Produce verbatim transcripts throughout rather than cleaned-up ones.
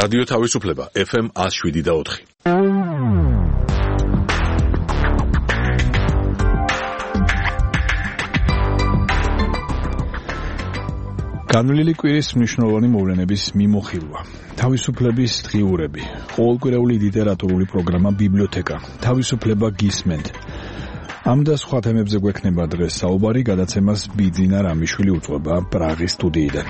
რადიო თავისუფლება ეფ ემ one oh seven და four. განვლილი კვირის მნიშვნელოვანი მოვლენების მიმოხილვა. თავისუფლების დღიურები, ყოველკვირეული ლიტერატურული პროგრამა ბიბლიოთეკა, თავისუფლება გისმენთ. ამ და სხვა თემებზე გვექნება დღეს საუბარი, გადაცემას ბიძინა რამიშვილი უძღვება პრაღის სტუდიიდან.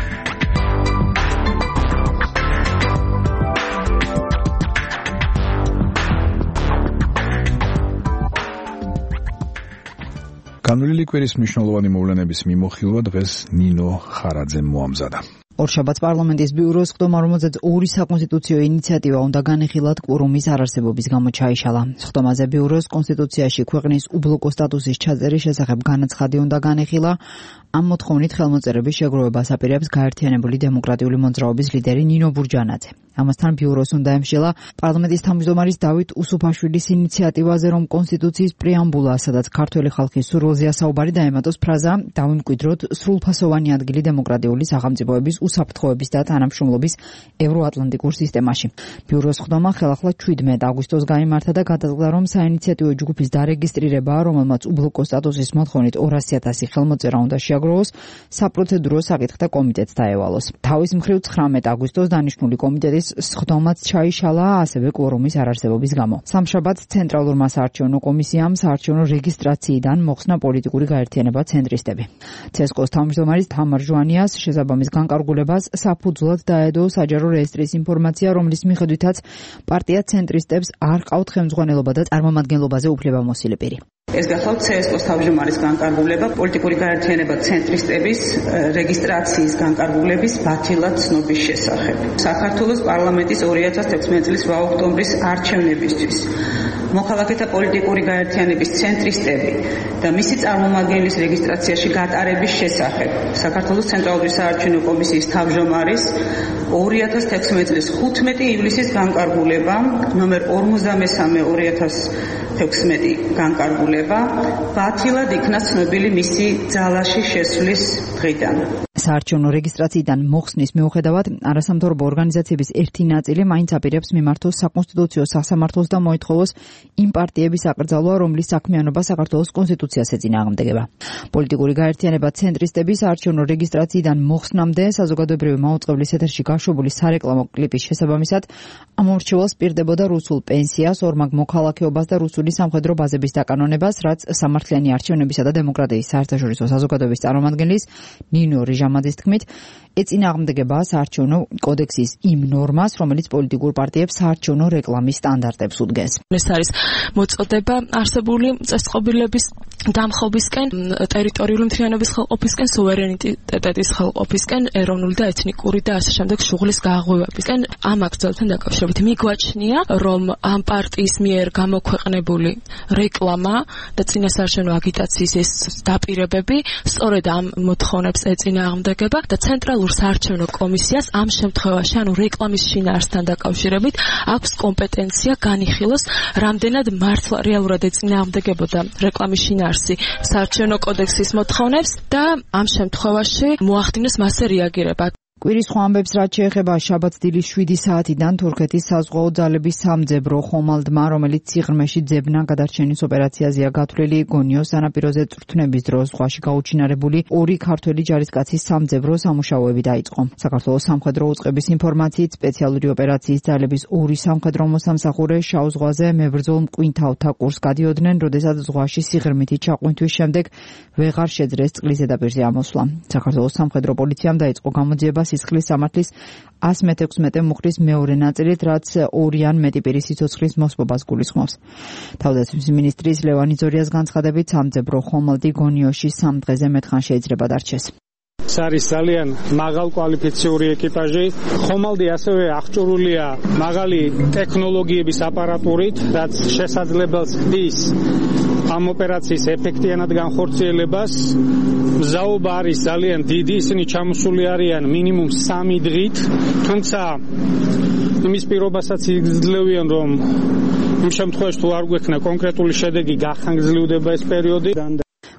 განვლილი კვირის მნიშვნელოვანი მოვლენების მიმოხილვა დღეს ნინო ხარაძემ მოამზადა. ორშაბათს პარლამენტის ბიუროს ხდომა, რომელზეც ორი საკონსტიტუციო ინიციატივა უნდა განეხილათ, კვორუმის არარსებობის გამო ჩაიშალა. ხდომაზე ბიუროს კონსტიტუციაში ქვეყნის უბლოკო სტატუსის ჩაწერის შესახებ განაცხადი უნდა განეხილა. ამ მოთხოვნით ხელმოწერების შეგროვებას აპირებს გაერთიანებული დემოკრატიული მოძრაობის ლიდერი ნინო ბურჯანაძე. ამასთან ბიუროს უნდა ემშელა პარლამენტის თავმჯდომარის დავით უსუფაშვილის ინიციატივაზე, რომ კონსტიტუციის პრეამბულა, სადაც ქართველი ხალხის სურვილზეა საუბარი, დაემატოს ფრაზა „დავიმკვიდროთ სრულფასოვანი ადგილი დემოკრატიული სახელმწიფოების უსაფრთხოების და თანამშრომლობის ევროატლანტიკურ სისტემაში. ბიუროს ხდომა ხელახლა შვიდმეტ აგვისტოს გაიმართა და გადაწყდა, რომ საინიციატივო ჯგუფის დარეგისტრირება, რომელმაც უბლოკო სტატუსის მოთხოვნით ორასი ათასი ხელმოწერა უნდა შეაგროვოს, საპროცედურო საკითხთა კომიტეტს დაევალოს. თავის მხრივ ცხრამეტ აგვისტოს დანიშნული კომიტეტის ხდომაც ჩაიშალა, ასევე კვორუმის არარსებობის გამო. სამშაბათს ცენტრალურმა საარჩევნო კომისიამ საარჩევნო რეგისტრაციიდან მოხსნა პოლიტიკური გაერთიანება ცენტრისტები. ცესკოს თავმჯდომარის თამარ ჟვანიას შესაბამის განკარგულებას საფუძვლად დაედო საჯარო რეესტრის ინფორმაცია, რომლის მიხედვითაც პარტია ცენტრისტებს არ ყავთ ხელმძღვანელობა და წარმომადგენლობაზე უფლებამოსილი პირი. ეს გახლავთ ცესკოს თავმჯდომარის განკარგულება პოლიტიკური გაერთიანება ცენტრისტების რეგისტრაციის განკარგულების ბათილად ცნობის შესახებ. საქართველოს პარლამენტის ორი ათას თექვსმეტი წლის ოქტომბრის არჩევნებისთვის მოქალაქეთა პოლიტიკური გაერთიანების ცენტრისტები და მისი წარმომადგენლის რეგისტრაციაში გატარების შესახებ საქართველოს ცენტრალური საარჩევნო კომისიის თავმჯდომარის ორი ათას თექვსმეტი წლის ხუთმეტი ივლისის განკარგულება ნომერ ორმოცდამესამე ორი ათას თექვსმეტი განკარგულება ბათილად იქნა ცნობილი მისი ძალაში შესვლის დღიდან. საარჩევნო რეგისტრაციიდან მოხსნის მიუხედავად, არასამთავრობო ორგანიზაციების ერთი ნაწილი მაინც აპირებს მიმართოს საკონსტიტუციო სასამართლოს და მოითხოვოს იმ პარტიების აკრძალვა, რომლის საქმიანობა საქართველოს კონსტიტუციას ეწინააღმდეგება. პოლიტიკური გაერთიანება ცენტრისტების საარჩევნო რეგისტრაციიდან მოხსნამდე საზოგადოებრივი მაუწყებლის ეთერში გაშვებული სარეკლამო კლიპის შესაბამისად, ამ ორჩეულს პირდებოდა რუსულ პენსიას, ორმაგ მოქალაქეობას და რუსული სამხედრო ბაზების დაკანონებას, რაც სამართლიანი არჩევნებისა და დემოკრატიის საერთაშორისო საზოგადოების წარმომადგენლის ნინო რიჟამაძის თქმით, ეწინააღმდეგება საარჩევნო კოდექსის იმ ნორმას, რომელიც პოლიტიკურ პარტიებს საარჩევნო რეკლამის სტანდარტებს უდგენს. ეს არის მოწოდება არსებული წესწყობილების დამხობისკენ, ტერიტორიული მთლიანობის ხელყოფისკენ, სუვერენიტეტის ხელყოფისკენ, ეროვნული და ეთნიკური და ასე შემდეგ შუღლის გააღვივებისკენ. ამ აკრძალვთან დაკავშირებით მიგვაჩნია, რომ ამ პარტიის მიერ გამოქვეყნებული რეკლამა და წინასაარჩევნო აგიტაციის ეს დაპირებები სწორედ ამ მოთხოვნებს ეწინააღმდეგება და ცენტრალურ საარჩევნო კომისიას ამ შემთხვევაში, ანუ რეკლამის შინაარსთან დაკავშირებით, აქვს კომპეტენცია განიხილოს, რამდენად მართლა რეალურად ეწინააღმდეგებოდა რეკლამის შინაარსი საარჩევნო კოდექსის მოთხოვნებს და ამ შემთხვევაში მოახდინოს მასზე რეაგირება. კვირის სხვა ამბებს, რაც შეეხება შაბათს დილის შვიდი საათიდან თურქეთის საზღვაო ძალების სამძებრო ხომალდმა, რომელიც სიღრმეში ძებნა გადარჩენის ოპერაციაზეა გათვლილი, გონიოს სანაპიროზე წვრთნების დროს ზღვაში გაუჩინარებული ორი ქართველი ჯარისკაცის სამძებრო სამუშაოები დაიწყო. საქართველოს სამხედრო უწყების ინფორმაციით, სპეციალური ოპერაციის ძალების ორი სამხედრო მოსამსახურე შავ ზღვაზე მებრძოლ მკვინთავთა კურსს გადიოდნენ, როდესაც ზღვაში სიღრმითი ჩაყვინთვის შემდეგ ვეღარ შეძლეს წყლის ზედაპირზე ამოსვლა. საქართველოს სამხედრო პოლიციამ დაიწყო გამოძიება სისხლის სამართლის one methexmete მუხლის მეორე ნაწილით, რაც ორი ან მეტი პირის სიცოცხლის მოსპობას გულისხმობს. თავდაცვის მინისტრის ლევან იზორიას განცხადებით, სამძებრო ხომალდი გონიოში სამ დღეზე მეტხან შეიძლება დარჩეს. ეს არის ძალიან მაღალ კვალიფიციური ეკიპაჟი. ხომალდი ასევე აღჭურვილია მაღალი ტექნოლოგიების აპარატურით, რაც შესაძლებელს ხდის ამ ოპერაციის ეფექტიანად განხორციელებას. მზაობა არის ძალიან დიდი, ისინი ჩამოსული არიან მინიმუმ სამი დღით, თუმცა იმის პირობასაც იძლევიან, რომ იმ შემთხვევაში თუ არ გვექნა კონკრეტული შედეგი, გახანგრძლივდება ეს პერიოდი.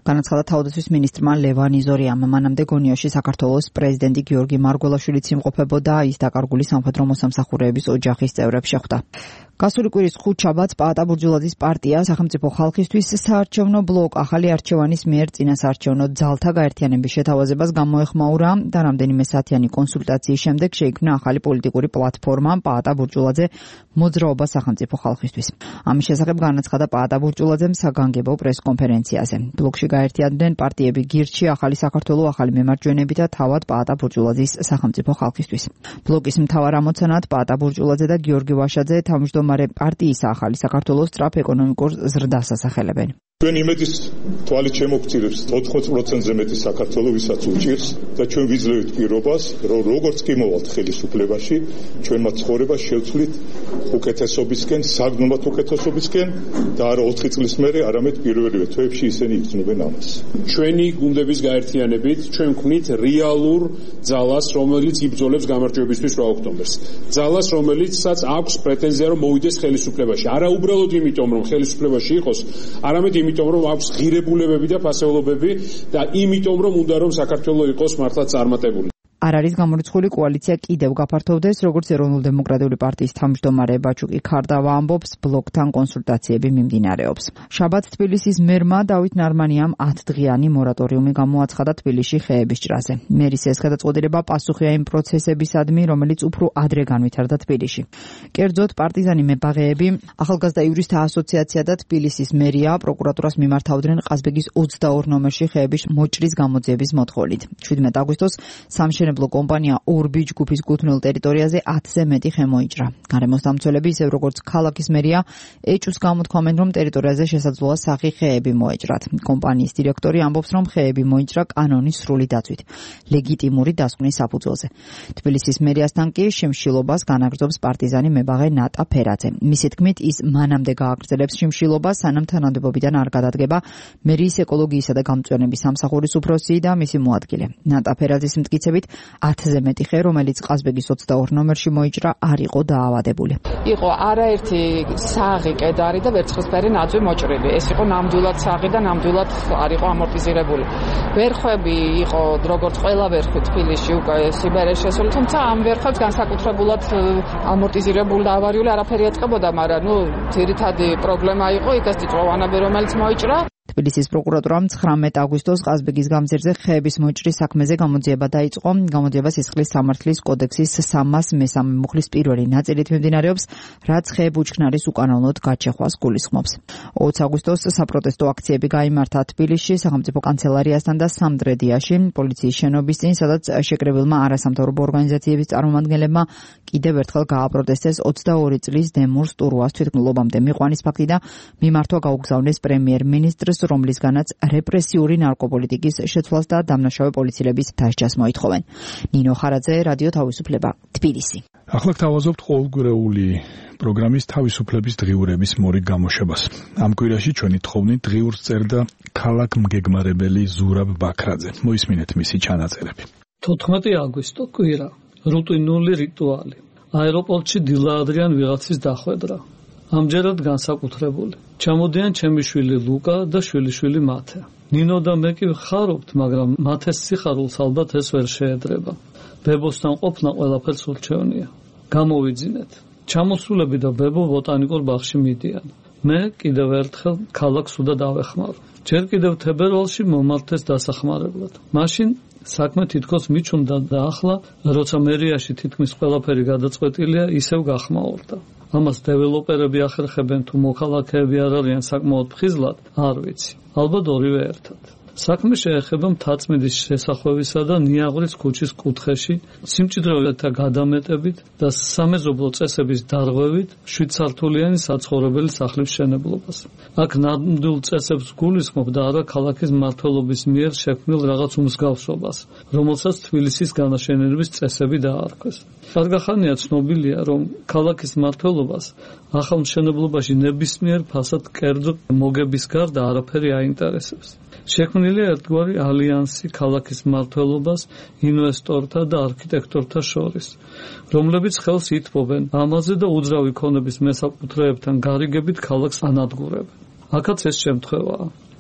განაცხადა თავდაცვის მინისტრმა ლევან იზორიამ. მანამდე გონიოში საქართველოს პრეზიდენტი გიორგი მარგველაშვილიც იმყოფებოდა, ის დაკარგული სამხედრო მოსამსახურეების ოჯახის წევრებს შეხვდა. გასული კვირის ხუთშაბათს პაატა ბურჯულაძის პარტია სახელმწიფო ხალხისთვის საარჩევნო ბლოკ ახალი არჩევანის მიერ წინასაარჩევნო ძალთა გაერთიანების შეთავაზებას გამოეხმაურა და რამდენიმე საათიანი კონსულტაციის შემდეგ შეიქმნა ახალი პოლიტიკური პლატფორმა პაატა ბურჯულაძე მოძრაობა სახელმწიფო ხალხისთვის. ამის შესახებ განაცხადა პაატა ბურჯულაძემ საგანგებო პრესკონფერენციაზე. ბლოკში გაერთიანდნენ პარტიები გირჩი, ახალი საქართველო, ახალი მემარჯვენეები და თავად პაატა ბურჯულაძის სახელმწიფო ხალხისთვის. ბლოკის მთავარ ამოცანად პაატა ბურჯულაძე და გიორგი ვაშაძე თავმჯდომარე პარტიისა ახალი საქართველოს სწრაფ ეკონომიკურ ზრდას ასახელებენ. ჩვენ იმედის თვალით შემოგწირებს ოთხმოცდაოთხ პროცენტზე მეტი საქართველო, ვისაც უჭირს და ჩვენ ვიძლევით პირობას, რომ როგორც კი მოვალთ ხელისუფლებაში, ჩვენმა ცხოვრებას შევცვლით უკეთესობისკენ, საგნომად უკეთესობისკენ და არა ოთხი წლის მერე, არამედ პირველივე თვეებში ისინი იგრძნობენ ამას. ჩვენი გუნდების გაერთიანებით ჩვენ ვქმნით რეალურ ძალას, რომელიც იბრძოლებს გამარჯვებისთვის რა ოქტომბერს. ძალას, რომელიცაც აქვს პრეტენზია, რომ მოვიდეს ხელისუფლებაში. არა უბრალოდ იმიტომ, რომ ხელისუფლებაში იყოს, არამედ იმიტომ რომ აქვს ღირებულებები და ფასეულობები და იმიტომ რომ უნდა რომ საქართველოს იყოს მართლაც წარმატებული. არ არის გამორიცხული კოალიცია კიდევ გაფართოვდეს, როგორც ეროვნულ-დემოკრატიული პარტიის თავმჯდომარე ბაჩუკი ქარდავა ამბობს, ბლოკთან კონსულტაციები მიმდინარეობს. შაბათს თბილისის მერმა დავით ნარმანიამ ათდღიანი მორატორიუმი გამოაცხადა თბილისში ხეების ჭრაზე. მერის ეს გადაწყვეტილება პასუხია იმ პროცესებისადმი, რომელიც უფრო ადრე განვითარდა თბილისში. კერძოდ, პარტიზანი მებაღეები, ახალგაზრდა იურისტთა ასოციაცია და თბილისის მერია პროკურატურას მიმართავდნენ ყაზბეგის ოცდაორ ნომერში ხეების მოჭრის გამოძიების მოთხოვნით. შვიდმეტ აგვისტოს სამშენებლო კომპანია ორბი ჯგუფის გუთვნილ ტერიტორიაზე ათზე მეტი ხე მოიჭრა. გარემოს დამცველები, ისევ როგორც ქალაქის მერია, ეჭვს გამოთქვამენ, რომ ტერიტორიაზე შესაძლოა სახი ხეები მოეჭრათ. კომპანიის დირექტორი ამბობს, რომ ხეები მოიჭრა კანონის სრული დაცვით, ლეგიტიმური დასკვნის საფუძველზე. თბილისის მერიასთან კი შიმშილობას განაგრძობს პარტიზანი მებაღე ნატა ფერაძე. მისი თქმით, ის მანამდე გააგრძელებს შიმშილობას, სანამ თანამდებობიდან არ გადადგება მერიის ეკოლოგიისა და გამწვანების სამსახურის უფროსი და მისი მოადგილე. ნატა ფერაძის მტკიცებით, ათზე მეტი ხე, რომელიც ყაზბეგის ოცდაორ ნომერში მოიჭრა, არ იყო დაავადებული. იყო არაერთი საღი კედარი და ვერცხლისფერი ნაძვი მოჭრილი. ეს იყო ნამდვილად საღი და ნამდვილად არ იყო ამორტიზირებული. ვერხვები იყო როგორც ყველა ვერხვი თბილისში უკვე სიბერეს შესული, თუმცა ამ ვერხვებს განსაკუთრებულად ამორტიზირებული და ავარიული არაფერი ეტყებოდა, მაგრამ ნუ ძირითადი პრობლემა იყო იქაც წიწვოვანები, რომელიც მოიჭრა. თბილისის პროკურატურამ ცხრამეტ აგვისტოს ყაზბეგის გამზირზე ხეების მოჭრის საქმეზე გამოძიება დაიწყო. გამოძიება სისხლის სამართლის კოდექსის სამას მესამე მუხლის პირველი ნაწილით მიმდინარეობს, რაც ხე ბუჩქნარის უკანონოდ გაჩეხვას გულისხმობს. ოც აგვისტოს საპროტესტო აქციები გაიმართა თბილისში, სახელმწიფო კანცელარიასთან და სამტრედიაში, პოლიციის შენობის წინ, სადაც შეკრებილმა არასამთავრობო ორგანიზაციების წარმომადგენლებმა კიდევ ერთხელ გააპროტესტეს ოცდაორი წლის დემურ სტურვას თვითმკვლელობამდე მიყვანის ფაქტი და მიმართვა გაუგზავნეს პრემიერ-მინისტრს, რომლისგანაც რეპრესიული ნარკოპოლიტიკის შეცვლას და დამნაშავე პოლიციელების დასჯას მოითხოვენ. ნინო ხარაძე, რადიო თავისუფლება, თბილისი. ახლა გთავაზობთ ყოველკვირეული პროგრამის თავისუფლების დღიურების მორიგ გამოშვებას. ამ კვირაში ჩვენი თხოვნით დღიურს წერდა ქალაქ-მგეგმარებელი ზურაბ ბაქრაძე. მოისმინეთ მისი ჩანაწერები. თოთხმეტი აგვისტო კვირა. რუტინული რიტუალი. აეროპორტში დილა ადრიან ვიღაცის დახვედრა. ამჯერად განსაკუთრებული. ჩამოდიან ჩემი შვილი ლუკა და შვილიშვილი მათე. ნინო და მე კი ვხარობთ, მაგრამ მათეს სიხარულს ალბათ ეს ვერ შეედრება. ბებოსთან ყოფნა ყველაფერს ურჩევნია. გამოვიძინეთ. ჩამოსულები და ბებო ბოტანიკურ ბაღში მიდიან. მე კიდევ ერთხელ ქალაქს უნდა დავეხმარო. ჯერ კიდევ თებერვალში მომართეს დასახმარებლად. მაშინ საქმე თითქოს მიჩნდა და ახლა, როცა მერიაში თითქმის ყველაფერი გადაწყვეტილია, ისევ გახმაურდა. ამას დეველოპერები ახერხებენ თუ მოქალაქეები არ არიან საკმაოდ ფხიზლად, არ ვიცი. ალბათ ორივე ერთად. საქმე შეეხება მთაწმინდის შესახვევისა და ნიაღვრის ქუჩის კუთხეში სიმჭიდროვეთა გადამეტებით და სამეზობლო წესების დარღვევით შვიდსართულიანი საცხოვრებელი სახლის მშენებლობას. აქ ნამდვილ წესებს გულისხმობ და არა ქალაქის მმართველობის მიერ შექმნილ რაღაც უმსგავსობას, რომელსაც თბილისის განაშენების წესები დაარქვეს. კარგახანია ცნობილია, რომ ქალაქის მმართველობას ახალ მშენებლობაში ნებისმიერ ფასად კერძო მოგების გარდა არაფერი აინტერესებს. შექმნილია ერთგვარი ალიანსი ქალაქის მმართველობას, ინვესტორთა და არქიტექტორთა შორის, რომლებიც ხელს ითმობენ ამაზე და უძრავი ქონების მესაკუთრეებთან გარიგებით ქალაქს ანადგურებენ. აქაც ეს შემთხვევაა.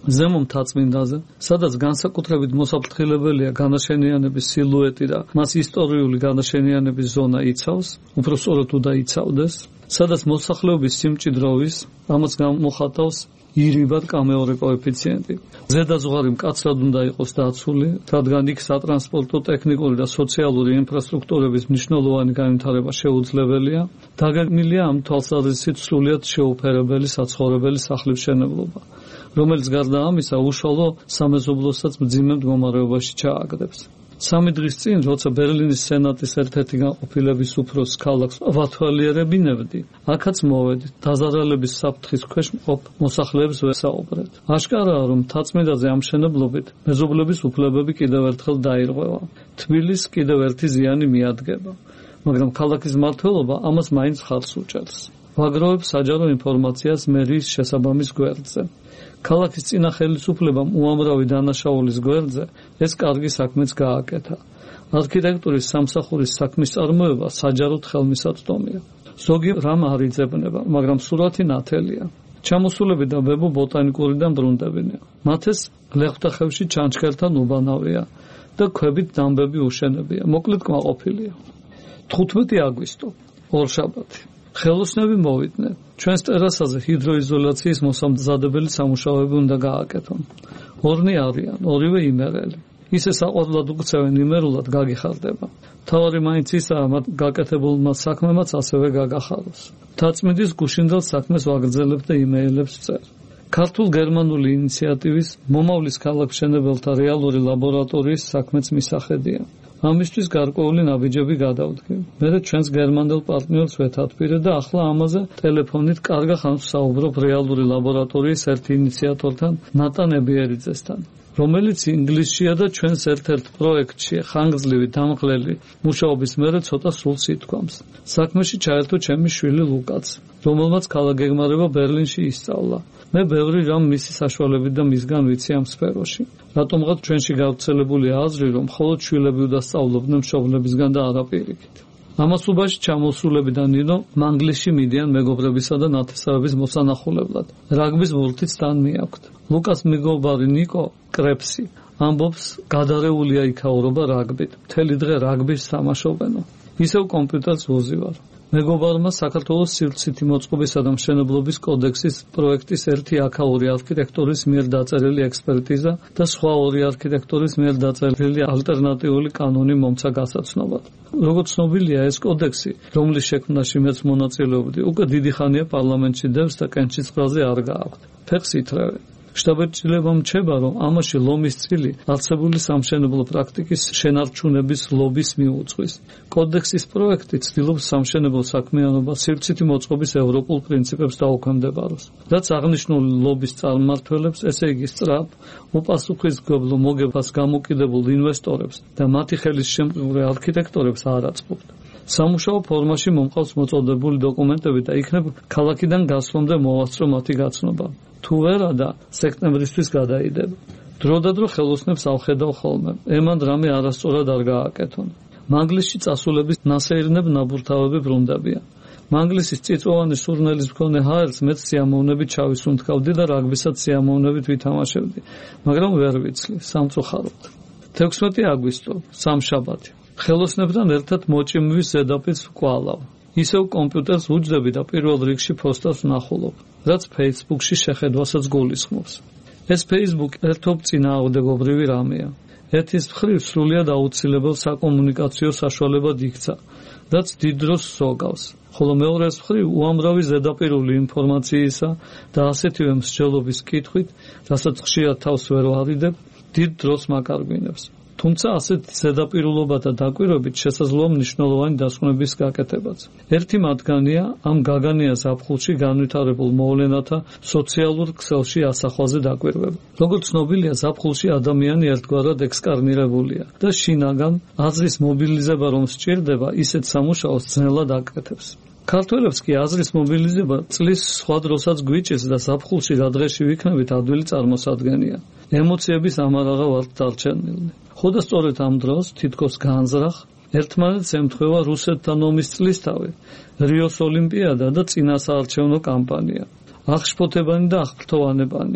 ზემო მთაწმინდაზე, სადაც განსაკუთრებით მოსაფრთხილებელია განაშენიანების სილუეტი და მას ისტორიული განაშენიანების ზონა იცავს, უფრო სწორად თუ დაიცავდეს, სადაც მოსახლეობის სიმჭიდროვის, ამას გამოხატავს ირიბად კამეორი კოეფიციენტი. ზედაზღვარი მკაცრად უნდა იყოს დაცული, რადგან იქ სატრანსპორტო, ტექნიკური და სოციალური ინფრასტრუქტურების მნიშვნელოვანი განვითარება შეუძლებელია. დაგეგმილია ამ თვალსაზრისით სრულიად შეუფერებელი საცხოვრებელი სახლებშენებლობა, რომელიც გარდა ამისა უშუალო სამეზობლოსაც მძიმე მდგომარეობაში ჩააგდებს. სამი დღის წინ, როცა ბერლინის სენატის ერთ-ერთი განყოფილების უფროს ქალაქს ვათვალიერებინებდი, აქაც მოვედი, დაზარალების საფრთხის ქვეშ მყოფ მოსახლეებს ვესაუბრეთ. აშკარაა, რომ მთაწმინდაზე ამ მშენებლობით მეზობლების უფლებები კიდევ ერთხელ დაირღვევა. თბილისს კიდევ ერთი ზიანი მიადგება, მაგრამ ქალაქის მმართველობა ამას მაინც ხარს უჭერს. ვაგროვებ საჯარო ინფორმაციას მერიის შესაბამის გვერდზე. ქალაქის წინა ხელისუფლებამ უამრავი დანაშაულის გვერდზე ეს კარგი საქმეც გააკეთა. არქიტექტურის სამსახურის საქმის წარმოება საჯაროდ ხელმისაწვდომია. ზოგი რამ არ იძებნება, მაგრამ სურათი ნათელია. ჩამოსულები და ბებო ბოტანიკურიდან ბრუნდებინია. მათ ეს ლეხვთახევში ჩანჩქერთან უბანავია და ქვებით დამბები უშენებია. მოკლედ კმაყოფილია. თხუთმეტი აგვისტო, ორშაბათი. ხელოსნები მოვიდნენ. ჩვენს ტერასაზე ჰიდროიზოლაციის მოსამზადებელი სამუშაოები უნდა გააკეთონ. ორნი არიან, ორივე იმერელი. ისე საყვარლად უქცევენ იმერულად გაგიხარდება. თავარი მაინც ისაა, მათ გაკეთებულმა საქმემაც ასევე გაგახაროს. მთაწმინდის გუშინდელ საქმეს ვაგრძელებ და იმეილებს ვწერ. ქართულ-გერმანული ინიციატივის მომავლის ქალაქმშენებელთა რეალური ლაბორატორიის საქმეც მისახედია. ამისთვის გარკვეული ნაბიჯები გადავდგე. მერე ჩვენს გერმანელ პარტნიორს ვეთათბირე და ახლა ამაზე ტელეფონით კარგა ხანს ვსაუბრობ რეალური ლაბორატორიის ერთ ინიციატორთან, ნატან ებიერიძესთან, რომელიც ინგლისშია და ჩვენს ერთ-ერთ პროექტში ხანგრძლივი დამღლელი მუშაობის მერე ცოტა სულს ითქვამს. საქმეში ჩაერთო ჩემი შვილი ლუკაც, რომელმაც ქალაქგეგმარება ბერლინში ისწავლა. მე ბევრი რამ მისი საშუალებით და მისგან ვიცი ამ სფეროში. რატომღაც ჩვენში გავრცელებულია აზრი, რომ მხოლოდ შვილები უნდა სწავლობდნენ მშობლებისგან და არა პირიქით. ამასობაში ჩამოსულები და ნინო მანგლისში მიდიან მეგობრებისა და ნათესავების მოსანახულებლად. რაგბის ბურთიც თან მიაქვთ. ლუკას მეგობარი ნიკო კრეფსი ამბობს, გადარეულია იქაურობა რაგბით. მთელი დღე რაგბის თამაშობენო. ისევ კომპიუტერს ვუზივარ. მეგობარმა საქართველოს სივრცითი მოწყობისა და მშენებლობის კოდექსის პროექტის ერთი აქაური არქიტექტურის მიერ დაწერილი ექსპერტიზა და სხვა ორი არქიტექტურის მიერ დაწერილი ალტერნატიული კანონი მომცა გასაცნობად. როგორც ცნობილია, ეს კოდექსი, რომლის შექმნაში მეც მონაწილეობდი, უკვე დიდი ხანია პარლამენტში დევს და კენჭისყრაზე არ გააქვთ. ფეხს ითრევენ. შტაბ-ჭრილება მჩება, რომ ამაში ლომის წილი არსებული სამშენებლო პრაქტიკის შენარჩუნების ლობის მიუძღვის. კოდექსის პროექტი ცდილობს სამშენებლო საქმიანობა სივრცითი მოწყობის ევროპულ პრინციპებს დაუქვემდებაროს. რაც აღნიშნული ლობის წარმმართველებს, ესე იგი სწრაფ, უპასუხისმგებლო მოგებას გამოკიდებულ ინვესტორებს და მათი ხელის შემკვრე არქიტექტორებს არ აწყობთ. სამუშაო ფორმაში მომყავს მოწოდებული დოკუმენტები და იქნებ ქალაქიდან გასვლამდე მოვასწრო მათი გაცნობა. თუ ვერა და სექტემბრისთვის გადაიდება. დრო და დრო ხელოსნებს ავხედავ ხოლმე. ემან რამე არასწორად არ გააკეთონ. მანგლისში წასულების ნასეირნებ ნაბურთავები ბრუნდებიან. მანგლისის წიწვოვანი სურნელის მქონე ჰაერს მეც სიამოვნებით ჩავისუნთქავდი და რაგბისაც სიამოვნებით ვითამაშებდი, მაგრამ ვერ ვიცლი, სამწუხაროდ. თექვსმეტი აგვისტო, სამშაბათი. ხელოსნებთან ერთად მოჭიმვის ზედაპირს ვკვალავ. ისევ კომპიუტერს უჯდები და პირველ რიგში პოსტავს ვნახულობ, რაც Facebook-ში შეხედვასაც გულისხმობს. ეს Facebook ერთობ წინააღმდეგობრივი რამეა. ერთის მხრივ სრულიად აუცილებელ საკომუნიკაციო საშუალებად იქცა, რაც დიდ დროს ზოგავს, ხოლო მეორეს მხრივ უამრავი ზედაპირული ინფორმაციისა და ასეთივე მსჯელობის კითხვით, რასაც ხშირად თავს ვერ ვარიდებ, დიდ დროს მაკარგვინებს. თუმცა ასეთ ზედაპირულობათა დაკვირვებით შესაძლოა მნიშვნელოვანი დასკვნების გაკეთებაც. ერთი მათგანია ამ გაგანია ზაფხულში განვითარებულ მოვლენათა სოციალურ ქსელში ასახვაზე დაკვირვება. როგორც ცნობილია, ზაფხულში ადამიანი ერთგვარად ექსკარნირებულია და შინაგან აზრის მობილიზება რომ სჭირდება, ისეთ სამუშაოს ძნელად აკეთებს. ქართველებს კი აზრის მობილიზება წლის სხვა დროსაც გვიჭირს და ზაფხულში რა დღეში ვიქნებით ადვილი წარმოსადგენია. ემოციების ამარაღა ვართ დარჩენილნი. ხოდა სწორედ ამ დროს თითქოს განზრახ ერთმანეთს ემთხვევა რუსეთთან ომის წლისთავი, რიოს ოლიმპიადა და წინასაარჩევნო კამპანია. აღშფოთებანი და აღფრთოვანებანი,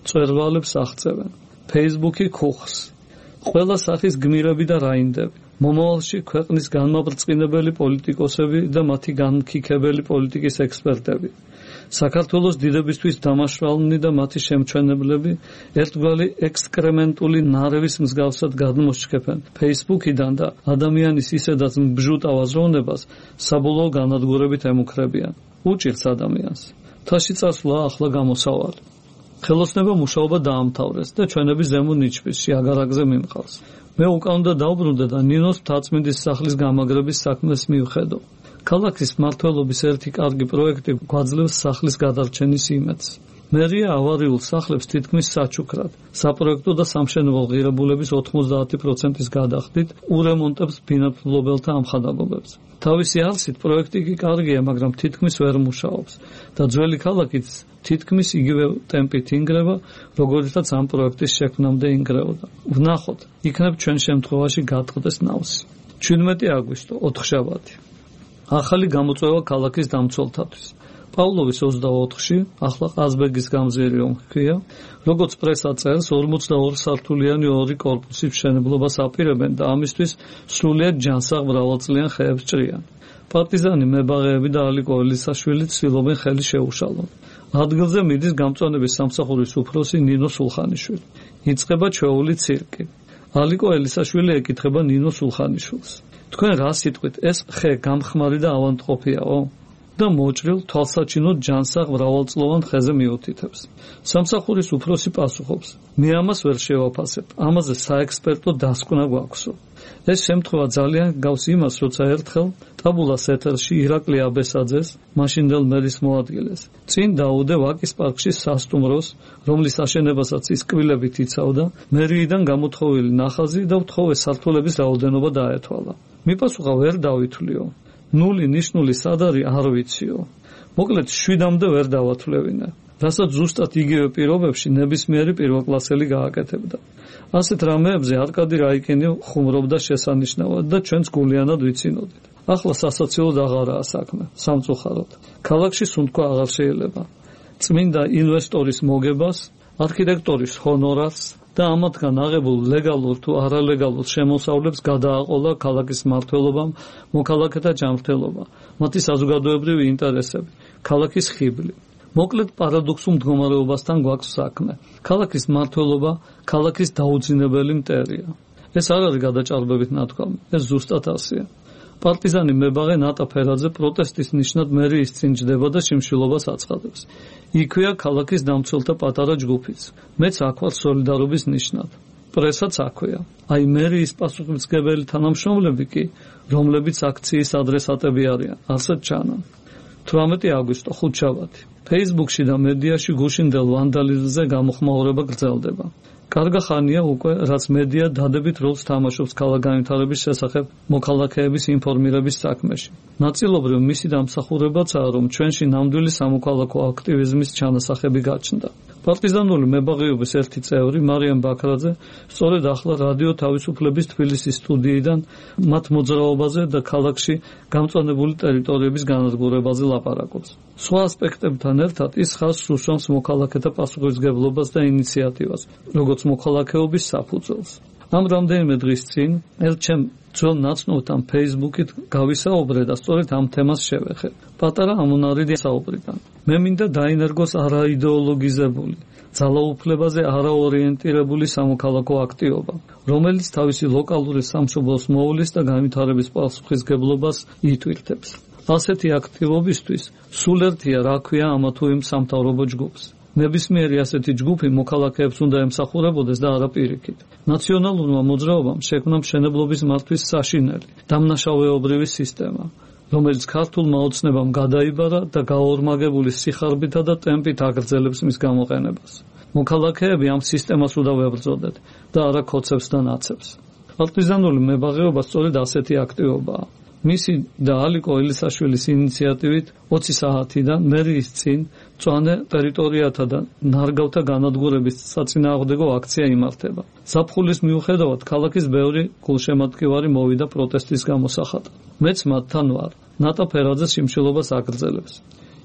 წვერვალებს აღწევენ. Facebook-ი ქუხს. ყველა სახის გმირები და რაინდები. მომავალში ქვეყნის განმაბრწყინებელი პოლიტიკოსები და მათი განმქიქებელი პოლიტიკის ექსპერტები. საქართველოს დიდებისთვის დამაშვალნი და მათი შემჩვენებლები ერთგვარი ექსკრემენტული ნარევის მსგავსად გადმოშქეფენ Facebook-იდან და ადამიანის ისედაც მბჟუტავ აზროვნებას საბოლოო განადგურებით ემუქრებიან. უჭირს ადამიანს. თაში წასვლა ახლა გამოსავალი. ხელოსნებო მუშაობა დაამთავრეს და ჩვენები ზემო ნიჩბისში აგარაგზე მიმყავს. მე უკან უნდა დავბრუნდე და ნინოს მთაწმინდის სახლის გამაგრების საქმეს მივხედო. ქალაქის მმართველობის ერთი კარგი პროექტი გვაძლევს სახლის გადარჩენის იმედს. მერია ავარიულ სახლებს თითქმის საჩუქრად, საპროექტო და სამშენებლო ღირებულების ოთხმოცდაათი პროცენტის გადახდით ურემონტებს ბინადრობელთა ამხანაგობებს. თავისი არსით პროექტი კი კარგია, მაგრამ თითქმის ვერ მუშაობს და ძველი ქალაქიც თითქმის იგივე ტემპით ინგრევა, როგორიცაც ამ პროექტის შექმნამდე ინგრეოდა. ვნახოთ, იქნებ ჩვენ შემთხვევაში გატყდეს ნავსი. ჩვიდმეტი აგვისტო, ოთხშაბათი. ახალი გამოწვევა ქალაქის დამცველთათვის. პავლოვის ოცდაოთხში, ახლა ყაზბეგის გამზიერი ომქია, როგორც პრესა წერს, ორმოცდაორი სართულიანი ორი კორპუსის მშენებლობას აპირებენ და ამისთვის სრულიად ჯანსაღ მრავალწლიან ხეებს ჭრიან. პარტიზანი მებაღეები და ალიკო ელისაშვილი ცდილობენ ხელი შეუშალონ. ადგილზე მიდის გამწვანების სამსახურის უფროსი ნინო სულხანიშვილი. იწყება ჩვეული ცირკი. ალიკო ელისაშვილი ეკითხება ნინო სულხანიშვილს. თქვენ რა სიტყვით, ეს ხე გამხმარი და ავანტყოფიაო? და მოჭრილ თვალსაჩინო ჯანსაღ მრავალწლოვან ხეზე მიუთითებს. სამსახურის უფროსი პასუხობს: მე ამას ვერ შევაფასებ, ამაზე საექსპერტო დასკვნა გვაქვსო. ეს შემთხვევა ძალიან გავს იმას, როცა ერთხელ ტაბულას ეთერში ირაკლი აბესაძეს, მაშინდელ მერის მოადგილეს, წინ დაუდე ვაკის პარკში სასტუმროს, რომლის აშენებასაც ის კბილებით იცავდა, მერიიდან გამოთხოვილი ნახაზი და უთხოვე სართულების რაოდენობა დაეთვალა. მიპასუხა: ვერ დავითვლიო. ნული ნიშნული სად არის არ ვიციო. მოკლედ შვიდამდე ვერ დავათვლევინე. რასაც ზუსტად იგივე პირობებში ნებისმიერი პირველკლასელი გააკეთებდა. ასეთ რამეებზე არკადი რაიკინი ხუმრობდა შესანიშნავად და ჩვენც გულიანად ვიცინოდით. ახლა სასაცილოდ აღარაა საქმე, სამწუხაროდ. ქალაქში სუნთქვა აღარ შეიძლება. წმინდა ინვესტორის მოგებას, არქიტექტორის ჰონორარს და ამათგან აღებულ ლეგალურ თუ არალეგალურ შემოსავლებს გადააყოლა ქალაქის მმართველობამ, მოქალაქეთა ჯანმრთელობა, მათი საზოგადოებრივი ინტერესები, ქალაქის ხიბლი. მოკლედ პარადოქსულ მდგომარეობასთან გვაქვს საქმე. ქალაქის მმართველობა ქალაქის დაუძინებელი მტერია. ეს არ არის გადაჭარბებით ნათქვამი, ეს ზუსტად ასეა. პარტიზანი მებაღე ნატა ფერაძე პროტესტის ნიშნად მერიის წინ ჯდება და შიმშილობას აცხადებს. იქვეა ქალაქის დამცველთა პატარა ჯგუფიც. მეც აქ ვარ სოლიდარობის ნიშნად. პრესაც აქვეა. აი მერიის პასუხისმგებელი თანამშრომლები კი, რომლებიც აქციის ადრესატები არიან, ასეთ ჩანან. თვრამეტი აგვისტო, ხუთშაბათი. Facebook-ში და მედიაში გუშინდელ ვანდალიზმზე გამოხმაურება გრძელდება. კარგა ხანია უკვე, რაც მედია დადებით როლს თამაშობს ქალაქ განვითარების შესახებ მოქალაქეების ინფორმირების საქმეში. ნაწილობრივ მისი დამსახურებაცაა, რომ ჩვენში ნამდვილი სამოქალაქო აქტივიზმის ჩანასახები გაჩნდა. პარტიზანული მებაღეობის ერთი წევრი მარიამ ბაქრაძე სწორედ ახლა რადიო თავისუფლების თბილისის სტუდიიდან მათ მოძრაობაზე და ქალაქში გამწვანებული ტერიტორიების განადგურებაზე ლაპარაკობს. სხვა ასპექტებთან ერთად ის ხაზს უსვამს მოქალაქეთა პასუხისმგებლობას და ინიციატივას, როგორც მოქალაქეობის საფუძველს. ამ რამდენიმე დღის წინ ელჩემ ძველ ნაცნობთან Facebook-ით გავისაუბრე და სწორედ ამ თემას შევეხე. პატარა ამონარიდი საუბრიდან. მე მინდა დაინერგოს არაიდეოლოგიზებული, ძალაუფლებაზე არაორიენტირებული სამოქალაქო აქტივობა, რომელიც თავისი ლოკალური სამშობლოს მოულის და განვითარების პასუხისმგებლობას იტვირთებს. ასეთი აქტივობისთვის სულ ერთია რა ქვია ამა თუ იმ სამთავრობო ჯგუფს. ნებისმიერი ასეთი ჯგუფი მოქალაქეებს უნდა ემსახურებოდეს და არა პირიქით. ნაციონალურმა მოძრაობამ შექმნა მშენებლობის მართვის საშინელი, დამნაშავეობრივი სისტემა, რომელიც ქართულმა ოცნებამ გადაიბარა და გაორმაგებული სიხარბითა და ტემპით აგრძელებს მის გამოყენებას. მოქალაქეები ამ სისტემას უნდა ვებრძოდეთ და არა ქოცებს და ნაცებს. პარტიზანული მებაღეობა სწორედ ასეთი აქტივობაა. მისი და ალიკო ელისაშვილის ინიციატივით ოცი საათიდან მერიის წინ მწვანე ტერიტორიათა და ნარგავთა განადგურების საწინააღმდეგო აქცია იმართება. ზაფხულის მიუხედავად ქალაქის ბევრი გულშემატკივარი მოვიდა პროტესტის გამოსახატად. მეც მათთან ვარ. ნატა ფერაძე სიმშილობას აგრძელებს.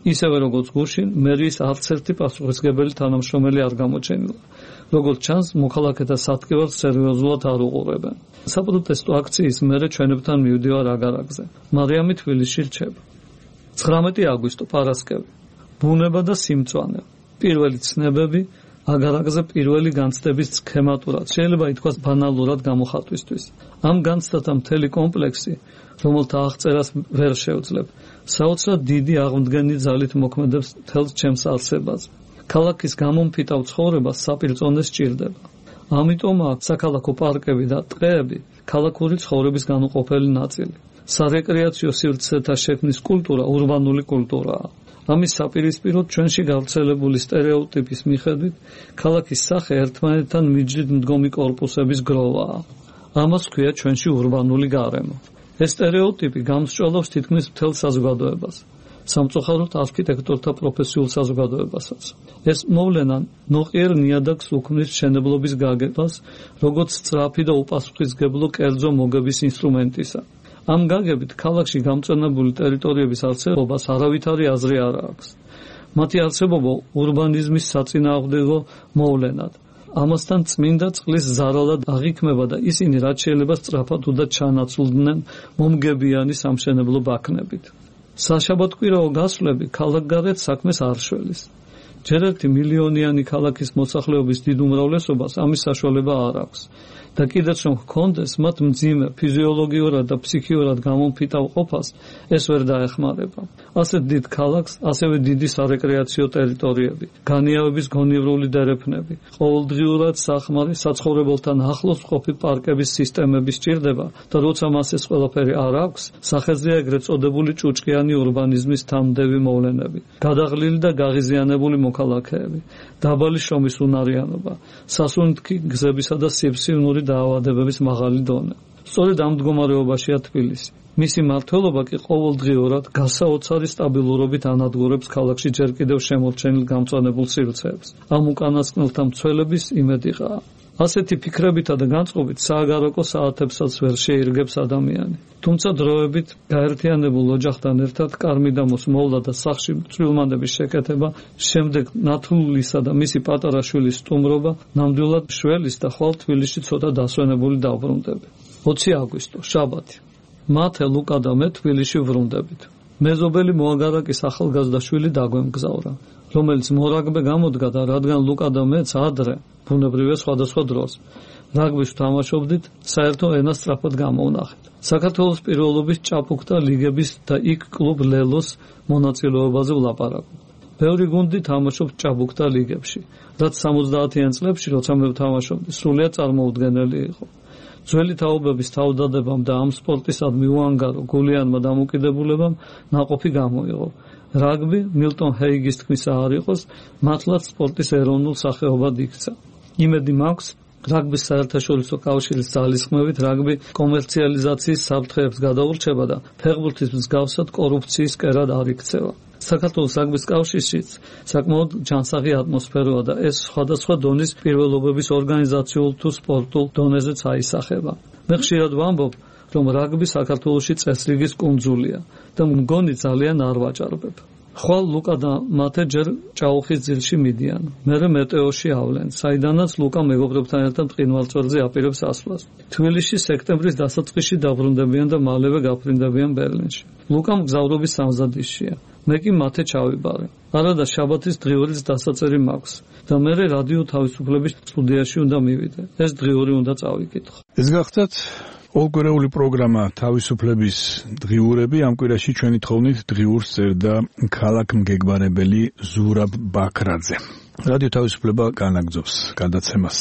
ისევე როგორც გუშინ, მერის არც ერთი პასუხისმგებელი თანამშრომელი არ გამოჩენილა. როგორც ჩანს, მოქალაქეთა სათქმელს სერიოზულად არ უყურებენ. საპროტესტო აქციის მერე ჩვენებთან მივდივარ აგარაკზე. მარიამი თბილისში რჩება. ცხრამეტი აგვისტო პარასკევი. ბუნება და სიმწვანე. პირველი ცნებები აგარაკზე პირველი განცდების სქემატურად, შეიძლება ითქვას ბანალურად გამოხატვისთვის. ამ განცდათა მთელი კომპლექსი, რომელთა აღწერას ვერ შევძლებ, საოცრად დიდი აღმდგენი ძალით მოქმედებს მთელს ჩემს არსებაზე. ქალაქის გამომფიტავ ცხოვრებას საპირწონე სჭირდება. ამიტომაა საქალაქო პარკები და ტყეები ქალაქური ცხოვრების განუყოფელი ნაწილი. სარეკრეაციო სივრცეთა შექმნის კულტურა ურბანული კულტურაა. ამის საპირისპიროდ ჩვენში გავრცელებული სტერეოტიპის მიხედვით ქალაქის სახე ერთმანეთთან მიჯდით მდგომი კორპუსების გროვაა. ამას ქვია ჩვენში ურბანული გარემო. ეს სტერეოტიპი გამსჭვალავს თითქმის მთელ საზოგადოებას. სამწუხაროდ არქიტექტორთა პროფესიულ საზოგადოებასაც. ეს მოვლენა ნოყიერ ნიადაგს უქმნის მშენებლობის გაგებას, როგორც სწრაფი და უპასუხისმგებლო კერძო მოგების ინსტრუმენტისა. ამ გაგებით ქალაქში გამწვანებული ტერიტორიების არსებობას არავითარი აზრი არ აქვს. მათი არსებობა ურბანიზმის საწინააღმდეგო მოვლენად. ამასთან წმინდა წყლის ზარალად აღიქმება და ისინი რაც შეიძლება სწრაფად უნდა ჩანაცვლდნენ მომგებიანი სამშენებლო ბაქნებით. საშაბათკვირაო გასვლები ქალაქგარეთ საქმეს არ შველის. ჯერ ერთი მილიონიანი ქალაქის მოსახლეობის დიდ უმრავლესობას ამის საშუალება არ აქვს. და კიდეც რომ ჰქონდეს, მათ მძიმე ფიზიოლოგიურად და ფსიქიურად გამომფიტავ ყოფას ეს ვერ დაეხმარება. ასეთ დიდ ქალაქს, ასევე დიდი სარეკრეაციო ტერიტორიები, განიავების გონივრული დერეფნები, ყოველდღიურად სახმარი საცხოვრებელთან ახლოს მყოფი პარკების სისტემები სჭირდება და როცა მას ეს ყველაფერი არ აქვს, სახეზეა ეგრეთ წოდებული ჭუჭყიანი ურბანიზმის თამდევი მოვლენები, გადაღლილი და გაღიზიანებული მოქალაქეები, დაბალი შრომის უნარიანობა, სასუნთქი გზებისა და სიბრსივნური დაავადებების მაღალი დონე. სწორედ ამ მდგომარეობაშია თბილისი. მისი მმართველობა კი ყოველდღიურად გასაოცარი სტაბილურობით ანადგურებს ქალაქში ჯერ კიდევ შემორჩენილ გამწვანებულ სივრცეებს. ამ უკანასკნელთა მცველების იმედიღაა. ასეთი ფიქრებითა და განწყობით სააგარაკო საათებსაც ვერ შეირგებს ადამიანი. თუმცა დროებით გაერთიანებულ ოჯახთან ერთად კარმიდამოს მოვლა და სახლში წვრილმანების შეკეთება, შემდეგ ნათლულისა და მისი პატარა შვილის სტუმრობა, ნამდვილად შველის და ხვალ თბილისში ცოტა დასვენებული დაბრუნდები. ოცი აგვისტო, შაბათი. მათე, ლუკა და მე თბილისში ვრუნდებით. მეზობელი მოაგარაკის ახალგაზრდა შვილი დაგვემგზავრა, რომელიც მორაგბე გამოდგა და რადგან ლუკა და მეც ადრე ბუნებრივია სხვადასხვა დროს რაგბის თამაშობდით, საერთო ენას სწრაფად გამოვნახეთ. საქართველოს პირველობის ჭაბუკთა ლიგების და იქ კლუბ ლელოს მონაწილეობაზე ვლაპარაკობ. ბევრი გუნდი თამაშობს ჭაბუკთა ლიგებში, რაც სამოცდაათიან წლებში, როცა მე ვთამაშობდი, სრულიად წარმოუდგენელი იყო. ძველი თაობების თავდადებამ და ამ სპორტისადმი უანგარო გულიანმა დამოკიდებულებამ ნაყოფი გამოიღო. რაგბი მილტონ ჰეიგის თქმისა არ იყოს, მართლაც სპორტის ეროვნულ სახეობად იქცა. იმედი მაქვს, რაგბის საერთაშორისო კავშირის ძალისხმევით რაგბი კომერციალიზაციის საფრთხეებს გადაურჩება და ფეხბურთის მსგავსად კორუფციის კერად არ იქცევა. საქართველოს რაგბის კავშირშიც საკმაოდ ჯანსაღი ატმოსფეროა და ეს სხვადასხვა დონის პირველობების ორგანიზაციულ თუ სპორტულ დონეზეც აისახება. მე ხშირად ვამბობ, რომ რაგბი საქართველოში წესრიგის კუნძულია და მგონი ძალიან არ ვაჭარბებ. ხვალ ლუკა და მათე ჯერ ჭაუხის ძილში მიდიან, მერე მეტეოში ავლენ, საიდანაც ლუკა მეგობრებთან ერთად მყინვალწვერზე აპირებს ასვლას. თბილისში სექტემბრის დასაწყისში დაბრუნდებიან და მალევე გაფრინდებიან ბერლინში. ლუკა მგზავრობის სამზადისშია. მე კი მათე ჩავიბარე. არადა შაბათის დღიურის დასაწერი მაქვს და მერე რადიო თავისუფლების სტუდიაში უნდა მივიდე. ეს დღიური უნდა წავიკითხო. ეს გახდათ ოლკვირეული პროგრამა თავისუფლების დღიურები. ამ კვირაში ჩვენი თხოვნით დღიურს წერდა ქალაქმგეგმარებელი ზურაბ ბაქრაძე. რადიო თავისუფლება განაგრძობს გადაცემას.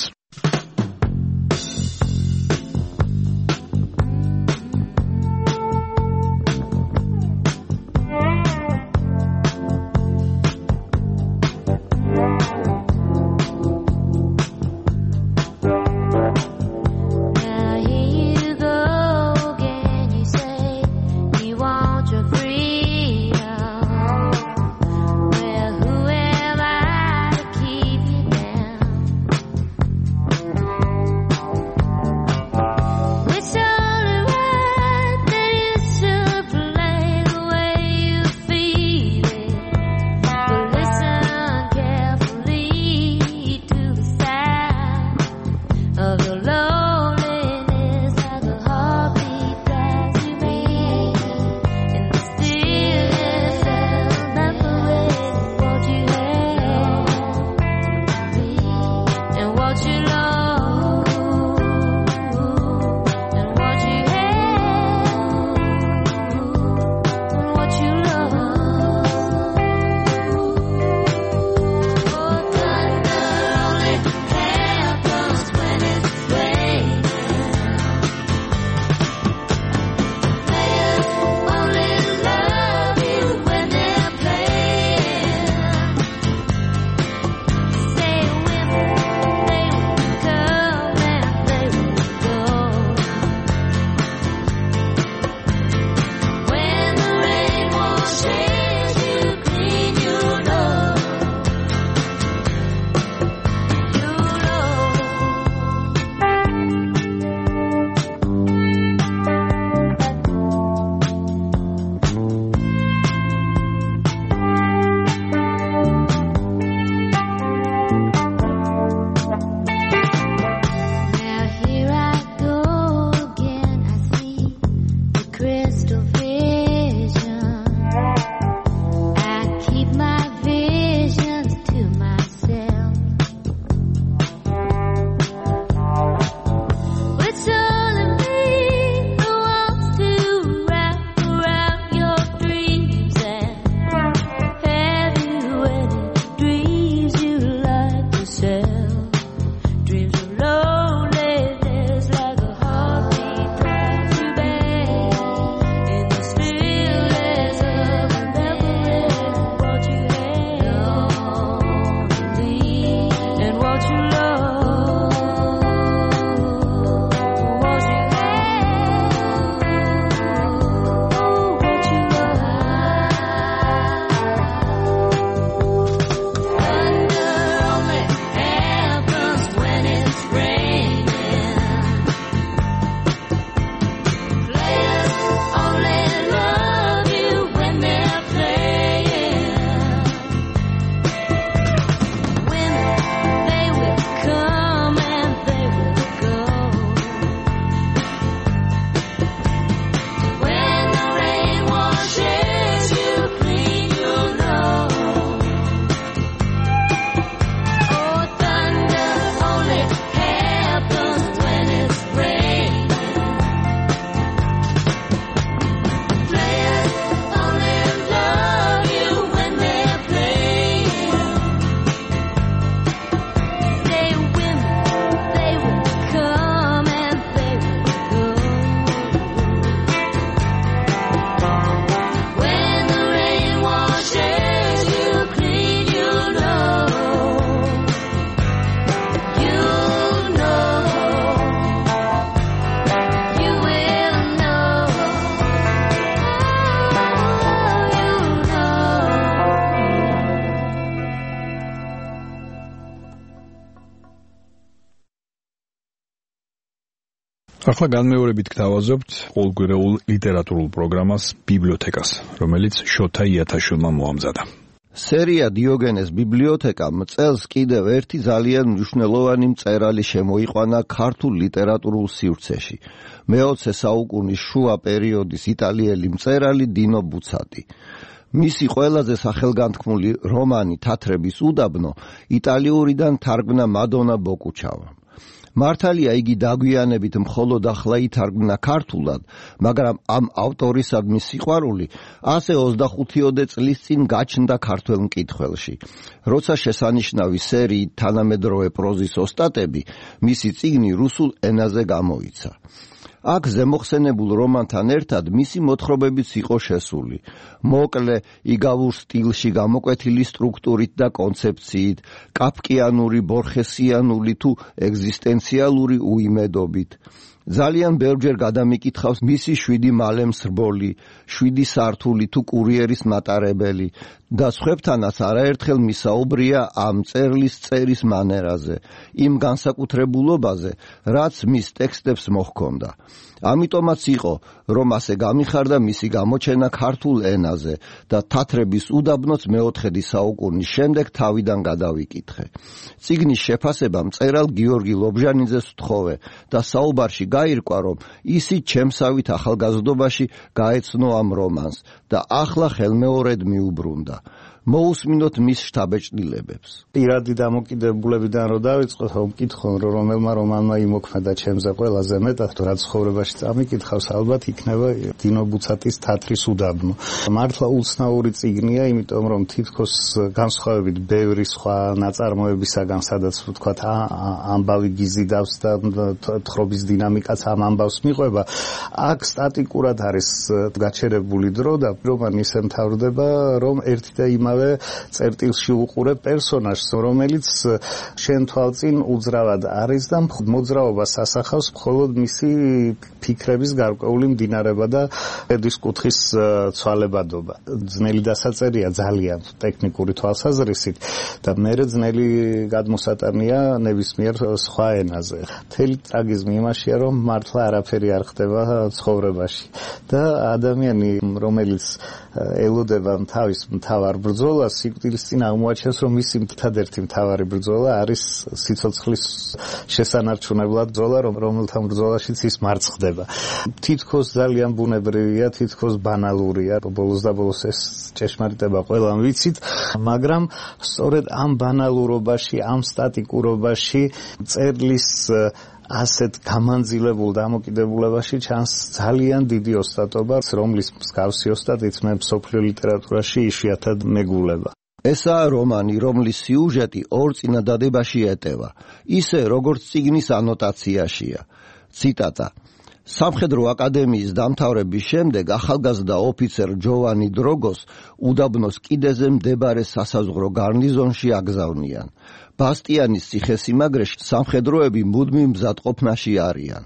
ახლა განმეორებით გთავაზობთ ყოველკვირეულ ლიტერატურულ პროგრამას ბიბლიოთეკას, რომელიც შოთა იათაშვილმა მოამზადა. სერია დიოგენეს ბიბლიოთეკა წელს კიდევ ერთი ძალიან მნიშვნელოვანი მწერალი შემოიყვანა ქართულ ლიტერატურულ სივრცეში. მეოცე საუკუნის შუა პერიოდის იტალიელი მწერალი დინო ბუცატი. მისი ყველაზე სახელგანთქმული რომანი თათრების უდაბნო იტალიურიდან თარგმნა მადონა ბოკუჩავამ. მართალია იგი დაგვიანებით მხოლოდ ახლა ითარგმნა ქართულად, მაგრამ ამ ავტორისადმი სიყვარული ასე ოცდახუთიოდე წლის წინ გაჩნდა ქართველ მკითხველში. როცა შესანიშნავი სერიით თანამედროვე პროზის ოსტატები, მისი წიგნი რუსულ ენაზე გამოიცა. აქ ზემოხსენებულ რომანთან ერთად მისი მოთხრობებიც იყო შესული. მოკლე, იგავურ სტილში გამოკვეთილი სტრუქტურით და კონცეფციით, კაფკიანური, ბორხესიანული თუ ეგზისტენციალური უიმედობით. ძალიან ბევრჯერ გადამიკითხავს მისი შვიდი მალემსრბოლი, შვიდი სართული თუ კურიერის მატარებელი და სხვებთანაც არაერთხელ მისაუბრია ამ წერლის წერის მანერაზე, იმ განსაკუთრებულობაზე, რაც მის ტექსტებს მოჰქონდა. ამიტომაც იყო, რომ ასე გამიხარდა მისი გამოჩენა ქართულ ენაზე და თათრების უდაბნოც მეოთხედი საუკუნის შემდეგ თავიდან გადავიკითხე. წიგნის შეფასება მწერალ გიორგი ლობჟანიძეს ვთხოვე და საუბარში გაირკვა, რომ ისიც ჩემსავით ახალგაზრდობაში გაეცნო ამ რომანს და ახლა ხელმეორედ მიუბრუნდა. მოусმინოთ მის შთაბეჭდილებებს. პირადი დამოკიდებულებიდან რო დავიწყოთ, ვკითხო, რომ რომელმა რომანმა იმოქმედა ჩემზე ყველაზე მეტად, რაც ცხოვრებაში წამიკითხავს, ალბათ იქნება დინო ბუცატის თათრის უდაბნო. მართლა უცნაური წიგნია, იმიტომ რომ თითქოს განსხვავებით ბევრი სხვა ნაწარმოებისაგან, სადაც ვთქვათ, ამბავი გიზიდავს და თხრობის დინამიკაც ამ ამბავს მიყვება, აქ სტატიკურად არის გაჩერებული დრო და რომანი ისე მთავრდება, რომ ერთი და იმავე წერტილში უყურებ პერსონაჟს, რომელიც შენ თვალწინ უძრავად არის და მოძრაობას ასახავს მხოლოდ მისი ფიქრების გარკვეული მდინარეობა და ედის კუთხის ცვალებადობა. ძნელი დასაწერია ძალიან ტექნიკური თვალსაზრისით და მერე ძნელი გადმოსატანია ნებისმიერ სხვა ენაზე. მთელი ტრაგიზმი იმაშია, რომ მართლა არაფერი არ ხდება ცხოვრებაში და ადამიანი, რომელიც ელოდება თავის მთავარ ბრძოლას, სიკვდილის წინ აღმოაჩენს, რომ მისი ერთადერთი მთავარი ბრძოლა არის სიცოცხლის შესანარჩუნებლად ბრძოლა, რომელთა ბრძოლაშიც ის მარცხდება. თითქოს ძალიან ბუნებრივია, თითქოს ბანალურია, ბოლოს და ბოლოს ეს ჭეშმარიტება ყველამ ვიცით, მაგრამ სწორედ ამ ბანალურობაში, ამ სტატიკურობაში წერლის ასეთ გამანძილებულ დამოკიდებულებაში ჩანს ძალიან დიდი ოსტატობა, რომლის მსგავსი ოსტატიც მე მსოფლიო ლიტერატურაში იშვიათად მეგულება. ესაა რომანი, რომლის სიუჟეტი ორ წინადადებაში ეტევა, ისე როგორც წიგნის ანოტაციაშია. ციტატა: სამხედრო აკადემიის დამთავრების შემდეგ ახალგაზრდა ოფიცერ ჯოვანი დროგოს უდაბნოს კიდეზე მდებარე სასაზღვრო გარნიზონში აგზავნიან. ბასტიანის ციხესიმაგრეში სამხედროები მუდმივ მზადყოფნაში არიან.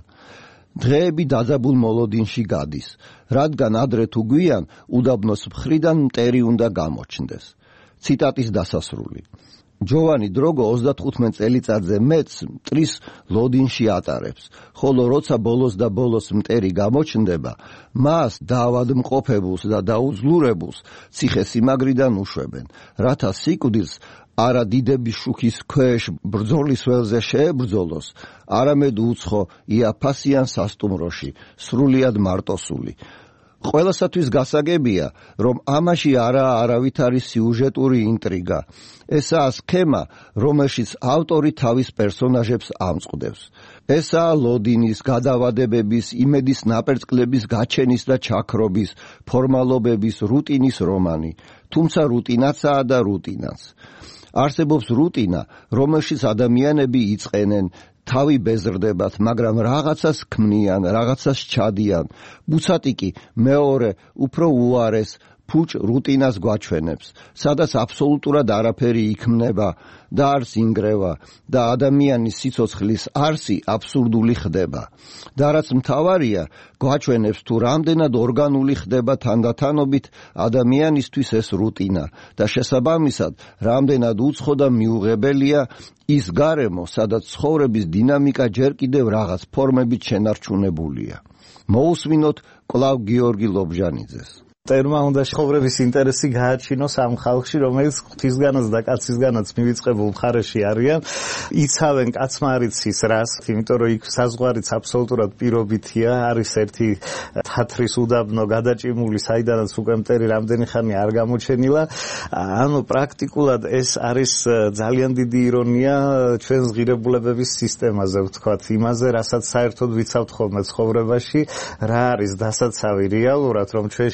დღეები დაძაბულ მოლოდინში გადის, რადგან ადრე თუ გვიან უდაბნოს მხრიდან მტერი უნდა გამოჩნდეს. ციტატის დასასრული. ჯოვანი დროგო ოცდათხუთმეტ წელიწადზე მეტს მტრის ლოდინში ატარებს, ხოლო როცა ბოლოს და ბოლოს მტერი გამოჩნდება, მას დაავადმყოფებულს და დაუძლურებულს ციხესიმაგრიდან უშვებენ, რათა სიკვდილს არა დიდების შუქის ქვეშ ბრძოლის ველზე შეებრძოლოს, არამედ უცხო იაფასიან სასტუმროში, სრულიად მარტოსული. ყველასათვის გასაგებია, რომ ამაში არაა არავითარი სიუჟეტური ინტრიგა. ესაა სქემა, რომელშიც ავტორი თავის პერსონაჟებს ამწყდებს. ესაა ლოდინის, გადავადებების, იმედის ნაპერწკლების გაჩენის და ჩაქრობის, ფორმალობების, რუტინის რომანი. თუმცა რუტინაცაა და რუტინაც. არსებობს რუტინა, რომელშიც ადამიანები იწყენენ, თავი ბეზრდებათ, მაგრამ რაღაცას ქმნიან, რაღაცას ჩადიან. ბუცატი კი მეორე, უფრო უარეს, ფუჭ რუტინას გვაჩვენებს, სადაც აბსოლუტურად არაფერი იქმნება და არც ინგრევა და ადამიანის სიცოცხლის არსი აბსურდული ხდება. და რაც მთავარია, გვაჩვენებს თუ რამდენად ორგანული ხდება თანდათანობით ადამიანისთვის ეს რუტინა და შესაბამისად რამდენად უცხო და მიუღებელია ის გარემო, სადაც ცხოვრების დინამიკა ჯერ კიდევ რაღაც ფორმებით შენარჩუნებულია. მოусმინოთ კვლავ გიორგი ლობჟანიძეს. წერმა უნდა ცხოვრების ინტერესი გააჩინოს ამ ხალხში, რომელიც ღვთისგანაც და კაცისგანაც მივიწყებულ მხარეში არიან, იცავენ კაცმარიცის რას, იმიტომ რომ იქ საზღვარიც აბსოლუტურად პირობითია, არის ერთი თათრის უდაბნო გადაჭიმული, საიდანაც უკვე მტერი რამდენი ხანი არ გამოჩენილა. ანუ პრაქტიკულად ეს არის ძალიან დიდი ირონია ჩვენს ღირებულებების სისტემაზე, ვთქვათ, იმაზე, რასაც საერთოდ ვიცავთ ხოლმე ცხოვრებაში, რა არის დასაცავი რეალურად, რომ ჩვენ შიგნით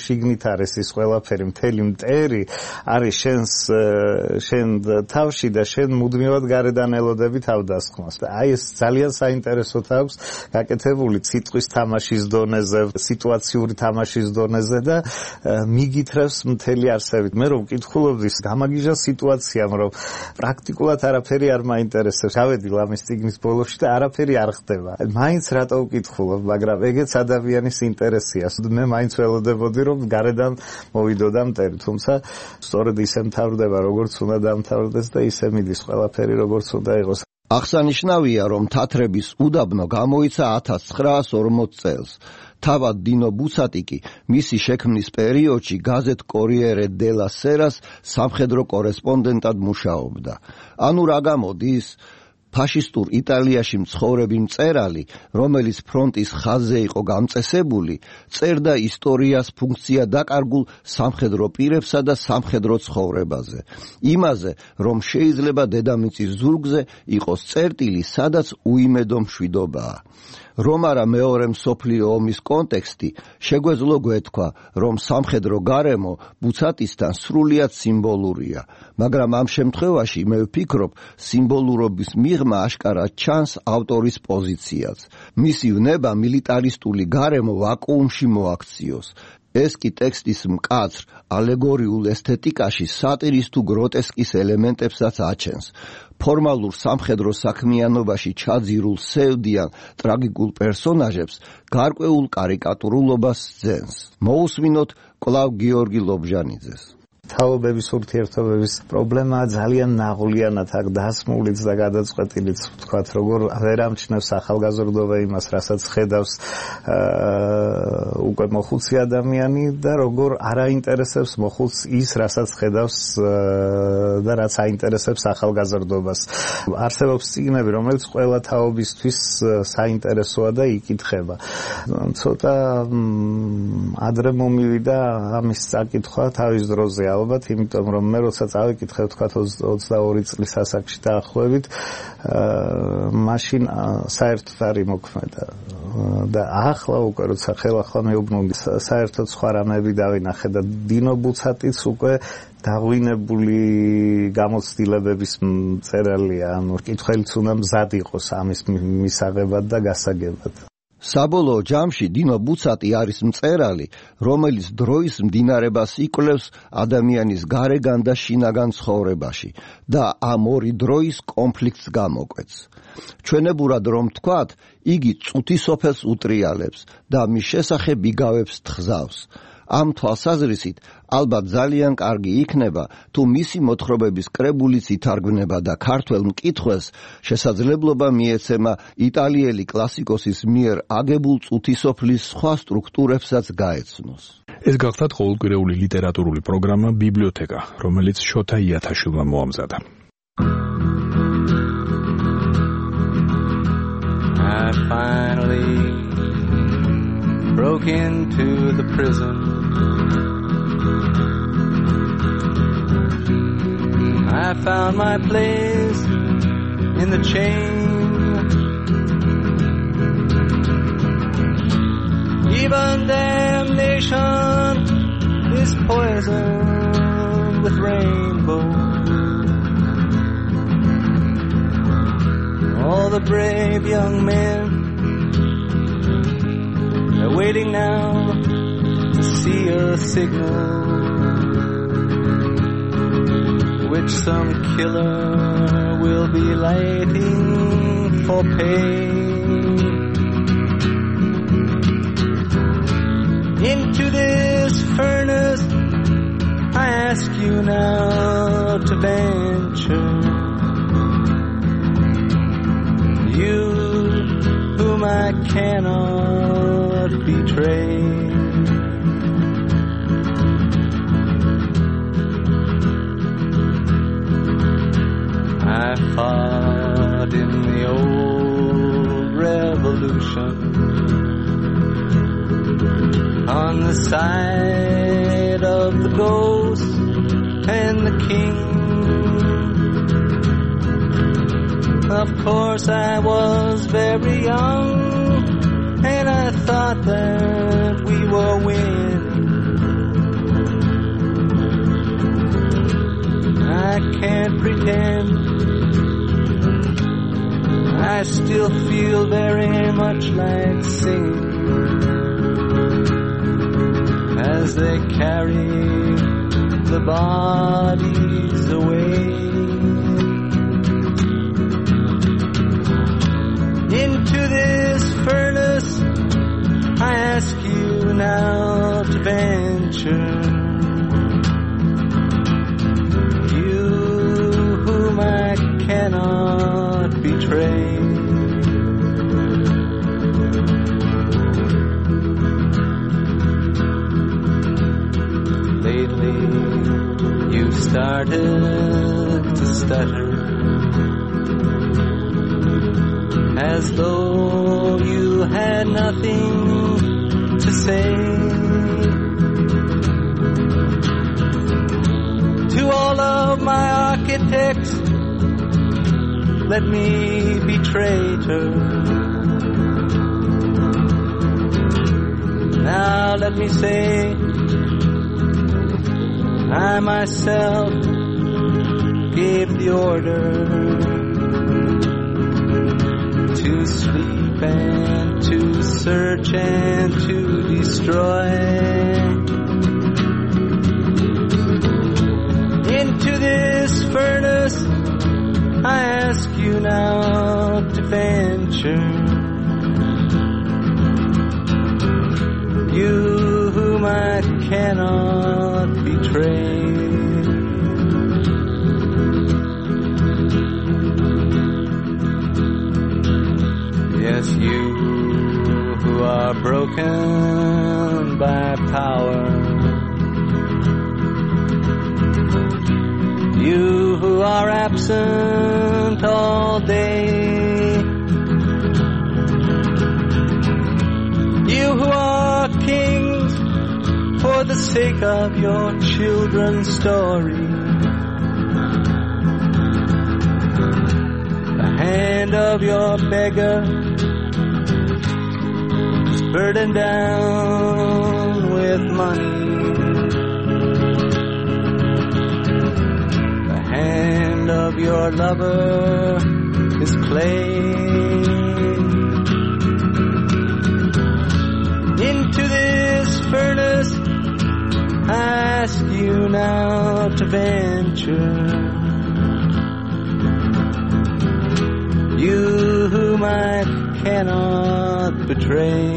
არის ის ყველაფერი, მთელი მტერი არის შენს შენ თავში და შენ მუდმივად გარედან ელოდები თავდასხმას. აი ეს ძალიან საინტერესოდ აქვს გაკეთებული სიტყვის თამაშის დონეზე, სიტუაციური თამაშის დონეზე და მიგითრებს მთელი არსებით. მე რომ ვკითხულობდი გამაგიჟა სიტუაციამ, რომ პრაქტიკულად არაფერი არ მაინტერესებს. გავედი ლამის წიგნის ბოლოში და არაფერი არ ხდება. მაინც რატო ვკითხულობ, მაგრამ ეგეც ადამიანის ინტერესია. მე მაინც ველოდებოდი, რომ გარედან მოვიდოდა მტერი, თუმცა სწორედ ისე მთავრდება, როგორც უნდა დამთავრდეს და ისე მიდის ყველაფერი, როგორც უნდა იყოს. აღსანიშნავია, რომ თათრების უდაბნო გამოიცა ათას ცხრაას ორმოც წელს. თავად დინო ბუცატი კი მისი შექმნის პერიოდში გაზეთ კორიერე დელა სერას სამხედრო კორესპონდენტად მუშაობდა. ანუ რა გამოდის? ფაშისტურ იტალიაში მცხოვრები მწერალი, რომელიც ფრონტის ხაზზე იყო გამწესებული, წერდა ისტორიას ფუნქცია დაკარგულ სამხედრო პირებსა და სამხედრო ცხოვრებაზე. იმაზე, რომ შეიძლება დედამიწის ზურგზე იყოს წერტილი, სადაც უიმედო მშვიდობაა. რომ არა მეორე მსოფლიო ომის კონტექსტი, შეგვეძლო გვეთქვა, რომ სამხედრო გარემო ბუცატისთან სრულიად სიმბოლურია, მაგრამ ამ შემთხვევაში მე ვფიქრობ, სიმბოლურობის მიღმა აშკარად ჩანს ავტორის პოზიციაც. მისი ვნება მილიტარისტული გარემო ვაკუუმში მოაქციოს. ეს კი ტექსტის მკაცრ ალეგორიულ ესთეტიკაში სატირის თუ გროტესკის ელემენტებსაც აჩენს. ფორმალურ სამხედრო საქმიანობაში ჩაძირულ სევდიან ტრაგიკულ პერსონაჟებს გარკვეულ კარიკატურულობას ძენს. მოусმინოთ კვლავ გიორგი ლობჟანიძეს. თაობების ურთიერთობების პრობლემა ძალიან ნაღვლიანად აქ დასმულიც და გადაწყვეტილიც ვთქვათ, როგორ ვერ ამჩნევს ახალგაზრდობა იმას, რასაც ხედავს უკვე მოხუცი ადამიანი და როგორ არ აინტერესებს მოხუცს ის, რასაც ხედავს და რაც აინტერესებს ახალგაზრდობას. არსებობს წიგნები, რომელიც ყველა თაობისთვის საინტერესოა და იკითხება. ცოტა ადრე მომივიდა ამის წაკითხვა თავის დროზე. ალბათ, იმიტომ რომ მე როცა წავიკითხე თქვა ოცდაორი წლის ასაკში დაახლოებით, მაშინ საერთოდ არ იმოქმედა. და ახლა უკვე როცა ხელახლა მეუბნები, საერთოდ სხვა რამეები დავინახე და დინო ბუცატიც უკვე დაღვინებული გამოცდილებების მწერალია, ანუ კითხველიც უნდა მზად იყოს ამის მისაღებად და გასაგებად. საბოლოო ჯამში დინო ბუცატი არის მწერალი, რომელიც დროის მდინარებას იკვლევს ადამიანის გარეგან და შინაგან ცხოვრებაში და ამ ორი დროის კონფლიქტს გამოკვეთს. ჩვენებურად რომ ვთქვათ, იგი წუთი სოფელს უტრიალებს და მის შესახებ იგავებს თხზავს. ამ თვალსაზრისით ალბათ ძალიან კარგი იქნება, თუ მისი მოთხრობების კრებულიც ითარგმნება და ქართველ მკითხველს შესაძლებლობა მიეცემა იტალიელი კლასიკოსის მიერ აგებულ წუთისოფლის სხვა სტრუქტურებსაც გაეცნოს. ეს გახლავთ ყოველკვირეული ლიტერატურული პროგრამა ბიბლიოთეკა, რომელიც შოთა იათაშვილმა მოამზადა. I finally broke into the prison. I found my place in the chain. Even damnation is poisoned with rainbows. All the brave young men are waiting now to see a signal which some killer will be lighting for pay. Into this furnace I ask you now to venture. You whom I cannot betray. I fought in the old revolution on the side of the ghost and the king. Of course I was very young and I thought that we were winning. still feel very much like singing as they carry the bodies away into this furnace. I ask you now to venture, you whom I cannot betray. Lately you've started to stutter, as though you had nothing to say. To all of my architects, let me be traitor. Now let me say, I myself gave the order to sleep and to search and to destroy. Into this furnace I ask you now to venture, you whom I cannot betray. Yes, you who are broken by power, you who are absent all day, you who are kings for the sake of your children's story. The hand of your beggar is burdened down with money. The hand of your lover is clay. Into this furnace I ask you now to venture, you whom I cannot betray.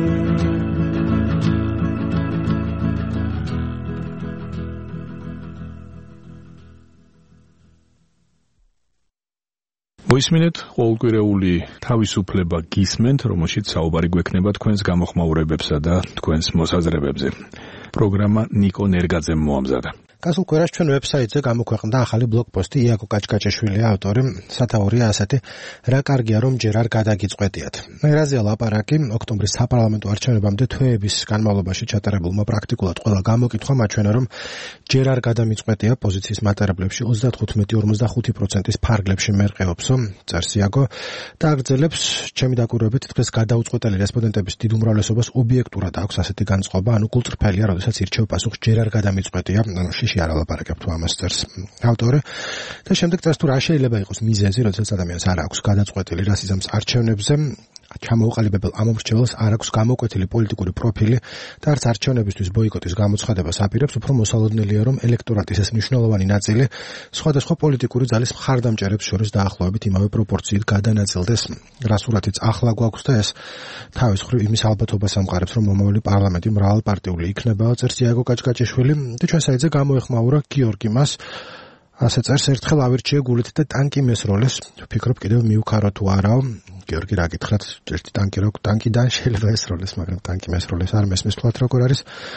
მოისმინეთ ყოველკვირეული თავისუფლება გისმენთ, რომელშიც საუბარი გვექნება თქვენს გამოხმაურებებსა და თქვენს მოსაზრებებზე. პროგრამა ნიკო ნერგაძემ მოამზადა. გასულ კვირას ჩვენ ვებსაიტზე გამოქვეყნდა ახალი ბლოგპოსტი იაკო კაჭკაჭეშვილი ავტორი, სათაურია ასეთი, რა კარგია რომ ჯერ არ გადაგიწყვეტიათ. მერაზია ლაპარაკი ოქტომბრის საპარლამენტო არჩევნებამდე თვეების განმავლობაში ჩატარებულმა პრაქტიკულად ყველა გამოკითხვა მაჩვენა რომ ჯერ არ გადამიწყვეტია პოზიციის მატარებლებში ოცდათხუთმეტი ორმოცდახუთი პროცენტის ფარგლებში მერყეობსო, წერს იაკო და აგრძელებს, ჩემი დაკვირვებით დღეს გადაუწყვეტელი რესპონდენტების დიდ უმრავლესობას ობიექტურად აქვს ასეთი განწყობა, ანუ გულწრფელია, როდესაც ირჩევ პასუხს ჯერ არ გადამიწყვეტია, ანუ არ ალაპარაკებ თუ ამას წერს ავტორი და შემდეგ წერს თუ რა შეიძლება იყოს მიზეზი, როდესაც ადამიანს არ აქვს გადაწყვეტილი რას იზამს არჩევნებზე, ჩამოუყალიბებელ ამომრჩეველს არ აქვს გამოკვეთილი პოლიტიკური პროფილი და არც არჩევნებისთვის ბოიკოტის გამოცხადებას აპირებს, უფრო მოსალოდნელია რომ ელექტორატის ეს მნიშვნელოვანი ნაწილი სხვადასხვა პოლიტიკური ძალის მხარდამჭერებს შორის დაახლოებით იმავე პროპორციით გადანაწილდეს, რა სურათიც ახლა გვაქვს და ეს თავის მხრივ იმის ალბათობას ამყარებს, რომ მომავალი პარლამენტი მრავალპარტიული იქნება, წერს იაკო კაჭკაჭეშვილი და ჩვენ საიტზე გამოეხმაურა გიორგი მას ასე წერს, ერთხელ ავირჩიე გულით და ტანკი მესროლეს, ვფიქრობ კიდევ მივქარო თუ არაო. გიორგი რა გითხრათ, ერთი ტანკი რო ტანკიდან შეიძლება ესროლეს, მაგრამ ტანკი მესროლეს არ მესმის თვალთ როგორ არის.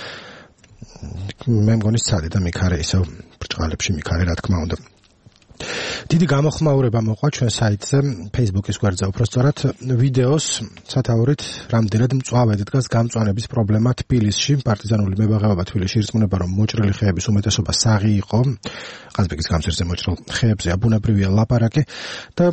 მე მგონი სცადე და მიქარე ისევ ბრჭყალებში მიქარე რა თქმა უნდა. დიდი გამოხმაურება მოყვა ჩვენ საიტზე, Facebook-ის გვერდზე უბრალოდ ვიდეოს სათაურით რამდენად მწვავედ დგას გამწვანების პრობლემა თბილისში. პარტიზანული მებაღეობა თბილისში ირწმუნება, რომ მოჭრილი ხეების უმეტესობა საღი იყო. ყაზბეგის გამზირზე მოჭრილ ხეებზე აბუნებრივია ლაპარაკი და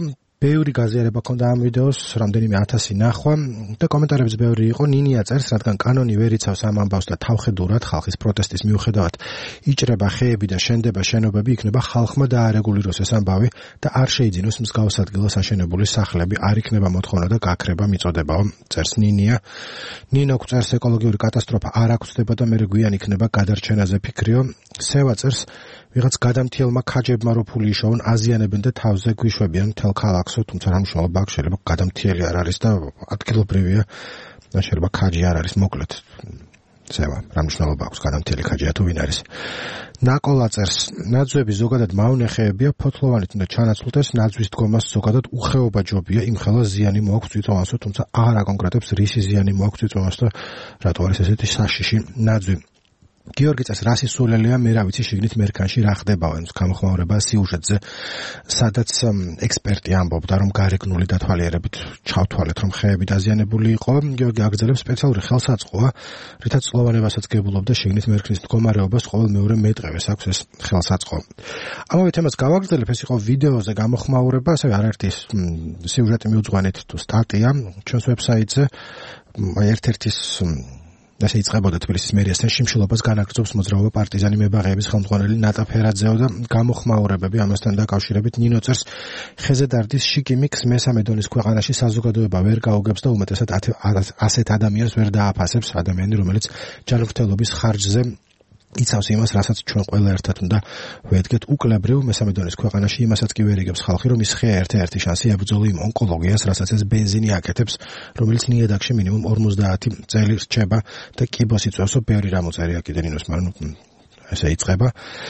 ბევრი გაზიარება ქონდა ამ ვიდეოს, რამდენიმე ათასი ნახვა და კომენტარებიც ბევრი იყო. ნინია წერს, რადგან კანონი ვერ იცავს ამ ამბავს და თავხედურად ხალხის პროტესტის მიუხედავად იჭრება ხეები და შენდება შენობები, იქნება ხალხმა დაარეგულიროს ეს ამბავი და არ შეიძინოს მსგავს ადგილას აშენებული სახლები, არ იქნება მოთხოვნა და გაქრება მიწოდებაო, წერს ნინია. ნინო წერს, ეკოლოგიური კატასტროფა არ აქვს და მე გვიან იქნება გადარჩენაზე ფიქრიო. სევა წერს, ვიღაც გადამთიელმა ქაჯებმა რო ფული იშოვონ, აზიანებენ და თავზე გვიშვებიან მთელ ქალაქსო, თუმცა რა მნიშვნელობა აქვს, შეიძლება გადამთიელი არ არის და ადგილობრივია, შეიძლება ქაჯი არ არის, მოკლედ. სევა, რა მნიშვნელობა აქვს გადამთიელი ქაჯია თუ ვინ არის. ნაკოლა წერს, ნაძვები ზოგადად მავნეხეებია, ფოთლოვანით უნდა ჩანაცვლდეს, ნაძვის დგომას ზოგადად უხეობა ჯობია, იმხელა ზიანი მოაქვს წვიწოვანსო, თუმცა არ აკონკრეტებს რისი ზიანი მოაქვს წვიწოვანს და რატო არის ესეთი საშიში ნაძვი. გიორგი წერს, რა სისულელია, მე რა ვიცი შიგნით მერქანში რა ხდებაო, ეს გამოხმაურება სიუჟეტზე, სადაც ექსპერტი ამბობდა, რომ გარეგნული დათვალიერებით ჩავთვალეთ, რომ ხეები დაზიანებული იყო. გიორგი აგრძელებს, სპეციალური ხელსაწყოა, რითაც წლოვანებასაც გებულობდა შიგნით მერქნის მდგომარეობას, ყოველ მეორე მეტრევეს აქვს ეს ხელსაწყო. ამავე თემას გავაგრძელებ, ეს იყო ვიდეოზე გამოხმაურება, ასევე არაერთი სიუჟეტი მიუძღვანით თუ სტატია ჩვენს ვებსაიტზე, ერთ-ერთის ასე იწყებოდა თბილისის მერიასთან შიმშილობას განაგრძობს მოძრაობა პარტიზანი მებაღეების ხელმძღვანელი ნატა ფერაძეო და გამოხმაურებები ამასთან დაკავშირებით ნინო წერს, ხეზე დარდის შიკიმიქს მესამე დონის ქვეყანაში საზოგადოება ვერ გაუგებს და უმეტესად ასეთ ადამიანს ვერ დააფასებს, ადამიანი რომელიც ჯანმრთელობის ხარჯზე იცავს იმას, რასაც ჩვენ ყველა ერთად უნდა ვედგეთ უკლებრივ მესამე დონის ქვეყანაში, იმასაც კი ვერ იგებს ხალხი, რომ ის ხეა ერთ-ერთი შანსი ებრძოლო იმ ონკოლოგიას, რასაც ეს ბენზინი აკეთებს, რომელიც ნიადაგში მინიმუმ ორმოცდაათი წელი რჩება და კიბოს იწვევსო, ბევრი რამ უწერია კიდე ნინოს, მაგრამ ესე იწყება.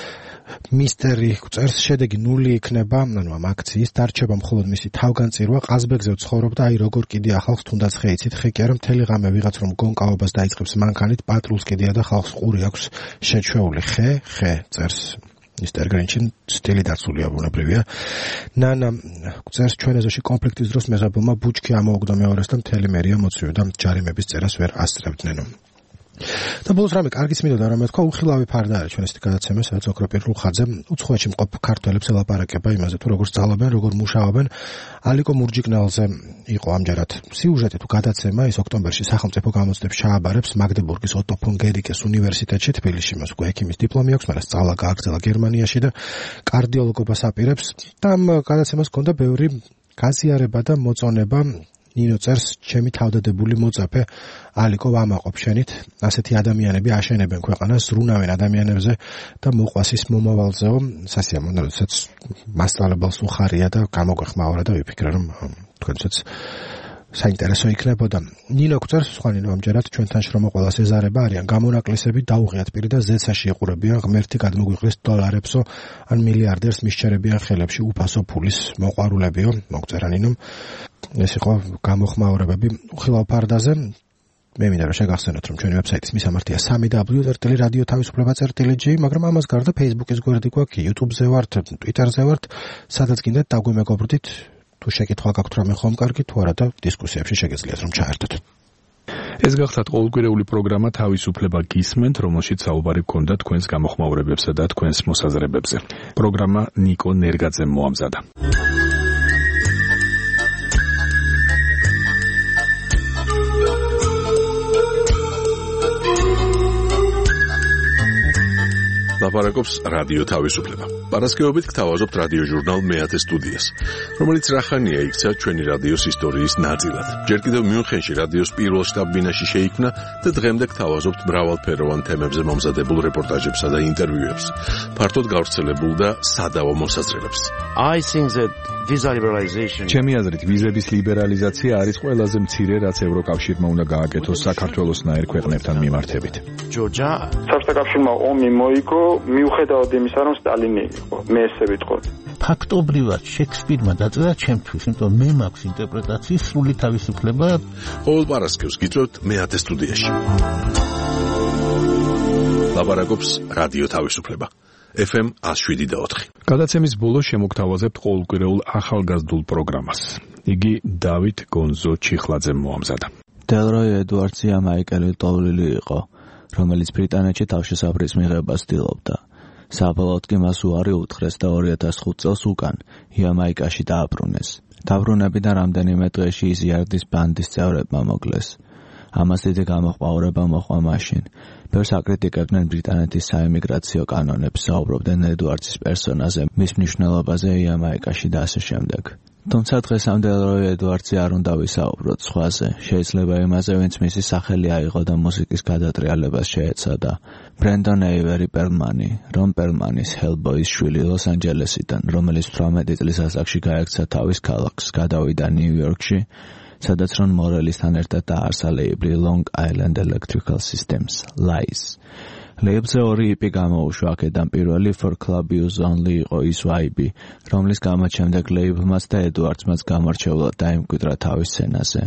მისტერი წერს, შედეგი ნული იქნება, ანუ ამ აქციის დარჩება მხოლოდ მისი თავგანწირვა, ყაზბეგზე ცხოვრობდა, აი როგორ კიდე ახალს თუნდაც ხე იცით, ხე კი არა მთელი ღამე ვიღაც რომ გონკაობას დაიწყებს მანქანით, პატრულს კიდეა და ხალხს ყური აქვს შეჩვეული. ხე, ხე წერს მისტერ გრინჩინ, სტილი დაცულია ბუნებრივია. ნანა წერს, ჩვენ ეზოში კონფლიქტის დროს მეზობელმა ბუჩქი ამოუგდო მეორეს და მთელი მერია მოწვიოდა, ჯარიმების წერას ვერ ასწრებდნენ. და ბოლოს რამე კარგიც მინდოდა რომ მეთქვა, უხილავი ფარდა არის ჩვენ ესეთი გადაცემა, სადაც ოქროპირ რუხაძე უცხოეთში მყოფ ქართველებს ელაპარაკება იმაზე თუ როგორ სწავლობენ, როგორ მუშაობენ. ალიკო მურჯიკნალზე იყო ამჯერად სიუჟეტი თუ გადაცემა, ის ოქტომბერში სახელმწიფო გამოცდებს ჩააბარებს მაგდებურგის ოტო ფონ გერიკეს უნივერსიტეტში თბილისში, მას უკვე ექიმის დიპლომი აქვს, მაგრამ სწავლა გააგრძელა გერმანიაში და კარდიოლოგობას აპირებს და ამ გადაცემას ჰქონდა ბევრი გაზიარება და მოწონება. ნინო წერს, ჩემი თავდადებული მოწაფე ალიკო ვამაყობ შენით, ასეთი ადამიანები აშენებენ ქვეყანას, ზრუნავენ ადამიანებზე და მოყვასის მომავალზეო, სასიამოვნო, როდესაც მასწავლებელს უხარია და გამოგვეხმაურა და ვიფიქრე, რომ თქვენცაც საინტერესო იქნებოდა. ნინო წერს, სხვა ნინო ამჯერად ჩვენთან შრომა ყველას ეზარება, არიან გამონაკლისები, დაუღიათ პირი და ზეცაში ეყურებიან, ღმერთი გადმოგვიყრის დოლარებსო, ან მილიარდერს მისჩერებიან ხელებში უფასო ფულის მოყვარულებიო, მოგწერა ნინომ. ეს იყო გამოხმაურებები უხილავ ფარდაზე. მე მინდა რომ შეგახსენოთ, რომ ჩვენი ვებსაიტის მისამართია სამი დაბლიუ წერტილი რადიო თავისუფლება წერტილი ჯი, მაგრამ ამას გარდა Facebook-ის გვერდი გვაქვს, YouTube-ზე ვართ, Twitter-ზე ვართ, სადაც გინდათ დაგვიმეგობრდით, თუ შეკითხვა გაქვთ რამე ხომ კარგი, თუ არა და დისკუსიებში შეგეძლიათ რომ ჩაერთოთ. ეს გახლავთ ყოველკვირეული პროგრამა თავისუფლება გისმენთ, რომელშიც საუბარი გქონდა თქვენს გამოხმაურებებსა და თქვენს მოსაზრებებზე. პროგრამა ნიკო ნერგაძემ მოამზადა. ლაპარაკობს რადიო თავისუფლება. პარასკევობით გთავაზობთ რადიო ჟურნალ მეათე სტუდიას, რომელიც რახანია იქცა ჩვენი რადიოს ისტორიის ნაწილად. ჯერ კიდევ მიუნხენში რადიოს პირველ შტაბ-ბინაში შეიქმნა და დღემდე გთავაზობთ მრავალფეროვან თემებზე მომზადებულ რეპორტაჟებსა და ინტერვიუებს, ფართოდ გავრცელებულ და სადავო მოსაზრებებს. I think that visa liberalization ჩემი აზრით ვიზების ლიბერალიზაცია არის ყველაზე მცირე, რაც ევროკავშირმა უნდა გააკეთოს საქართველოსნაირ ქვეყნებთან მიმართებით. Georgia საბჭოთა კავშირმა ომი მოიგო, მიუხედავად იმისა, რომ სტალინი იყო, მე ესე ვიტყოდი. ფაქტობრივად შექსპირმა დაწერა ჩემთვის, იმიტომ მე მაქვს ინტერპრეტაციის სრული თავისუფლება. ყოველ პარასკევს გიწევთ მეათე სტუდიაში. ლაპარაკობს რადიო თავისუფლება. ეფ ემ one oh seven point four. გადაცემის ბოლოს შემოგთავაზებთ ყოველკვირეულ ახალგაზრდულ პროგრამას. იგი დავით გონზო ჩიხლაძემ მოამზადა. დელროი ედვარდსი ამაიკელი ტოვლილი იყო, რომელიც ბრიტანეთში თავშესაფრის მიღებას ცდილობდა. საბოლოოდ კი მას უარი უთხრეს და ორი ათას ხუთ წელს უკან იამაიკაში დააბრუნეს. დაბრუნები და რამდენიმე დღეში ის იარდის ბანდის წევრებმა მოკლეს. ამას დიდი გამოყვაურება მოჰყვა მაშინ. ბევრს აკრიტიკებდნენ ბრიტანეთის საიმიგრაციო კანონებს, საუბრობდნენ ედუარდის პერსონაზე, მის მნიშვნელობაზე იამაიკაში და ასე შემდეგ. თუმცა დღესამდე ელროი ედუარდსი არ უნდა ვისაუბროთ სხვაზე. შეიძლება იმაზე, ვინც მისი სახელი აიღო და მუსიკის გადატრიალებას შეეცადა. ბრენდონ ეივერი პერლმანი, რომ პერლმანის ჰელბოის შვილი ლოს-ანჯელესიდან, რომელიც თვრამეტი წლის ასაკში გაექცა თავის ქალაქს, გადავიდა ნიუ-იორკში, სადაც რონ მორელისთან ერთად დაარსა ლეიბლი Long Island Electrical Systems, ლაის. ლეიბლზე ორი იპი გამოუშვა, აქედან პირველი For Club Use Only იყო ის ვაიბი, რომლის გამო შემდეგ ლეიბლმაც და ედუარდსმაც გამორჩეულად დაიმკვიდრა თავის სცენაზე.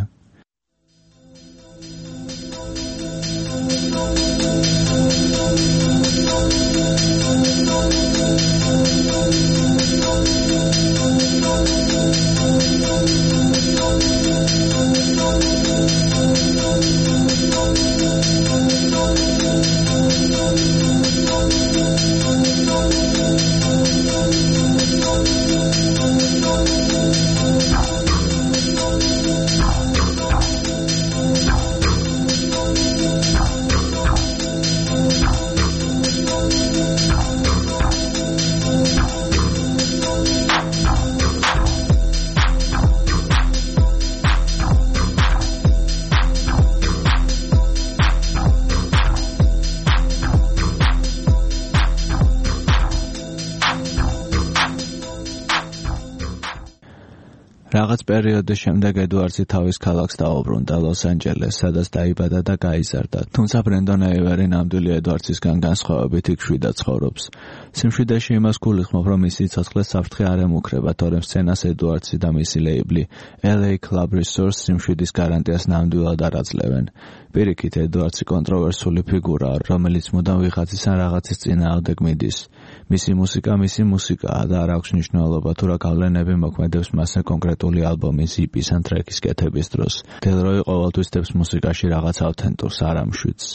რაღაც პერიოდის შემდეგ ედუარდსი თავის ქალაქს დაუბრუნდა ლოს-ანჯელესს, სადაც დაიბადა და გაიზარდა. თუმცა ბრენდონ ეივერი ნამდვილი ედუარდსისგან განსხვავებით იქ შვიდად ცხოვრობს. სიმშვიდეში იმას გულისხმობ, რომ მისი ცოცხლის საფრთხე არ ემუქრება, თორემ სცენას ედუარდსი და მისი ლეიბლი ელ ეი Club Resource სიმშვიდის გარანტიას ნამდვილად არ აძლევენ. პირიქით, ედუარდსი კონტროვერსული ფიგურაა, რომელიც მუდამ ვიღაცის ან რაღაცის წინააღმდეგ მიდის. მისი მუსიკა მისი მუსიკაა და არ აქვს მნიშვნელობა თუ რა გავლენები მოქმედებს მასზე კონკრეტული ალბომის, იპის ან ტრეკის კეთების დროს. დელროი ყოველთვის დებს მუსიკაში რაღაც ავთენტურს, არ ამშვიდს.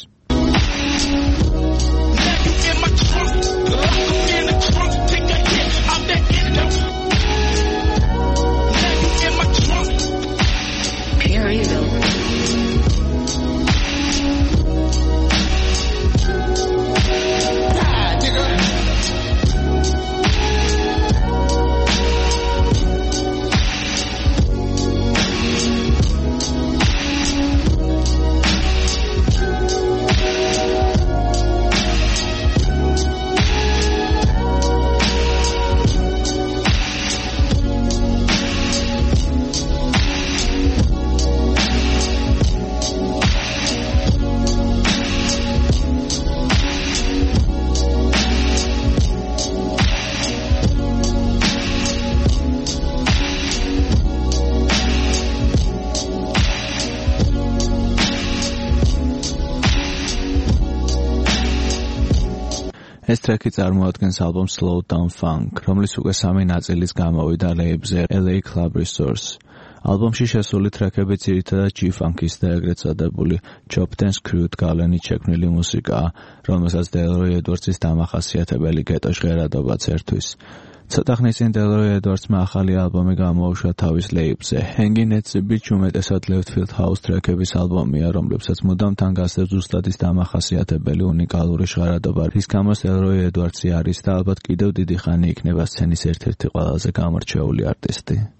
ეს ტრეკი წარმოადგენს ალბომს Slow Down Funk, რომლის უკვე სამი ნაწილის გამოვიდა ლეიბლზე ელ ეი Club Resource. ალბომში შესული ტრეკები ძირითადად G-Funk-ის და ეგრეთ წოდებული chopped and screwed გავლენით შექმნილი მუსიკაა, რომელსაც დელროი ედუარდსის დამახასიათებელი გეტო ჟღერადობაც ერთვის. ცოტა ხნის წინ დელროი ედუარდსმა ახალი ალბომი გამოუშვა თავის ლეიბლზე. Hanging at the Beach უმეტესად Left Field House ტრეკების ალბომია, რომლებსაც მუდამ თან გასდევს ზუსტად ის დამახასიათებელი უნიკალური ჟღერადობა, რის გამოც დელროი ედუარდსი არის და ალბათ კიდევ დიდი ხანი იქნება სცენის ერთ-ერთი ყველაზე გამორჩეული არტისტი.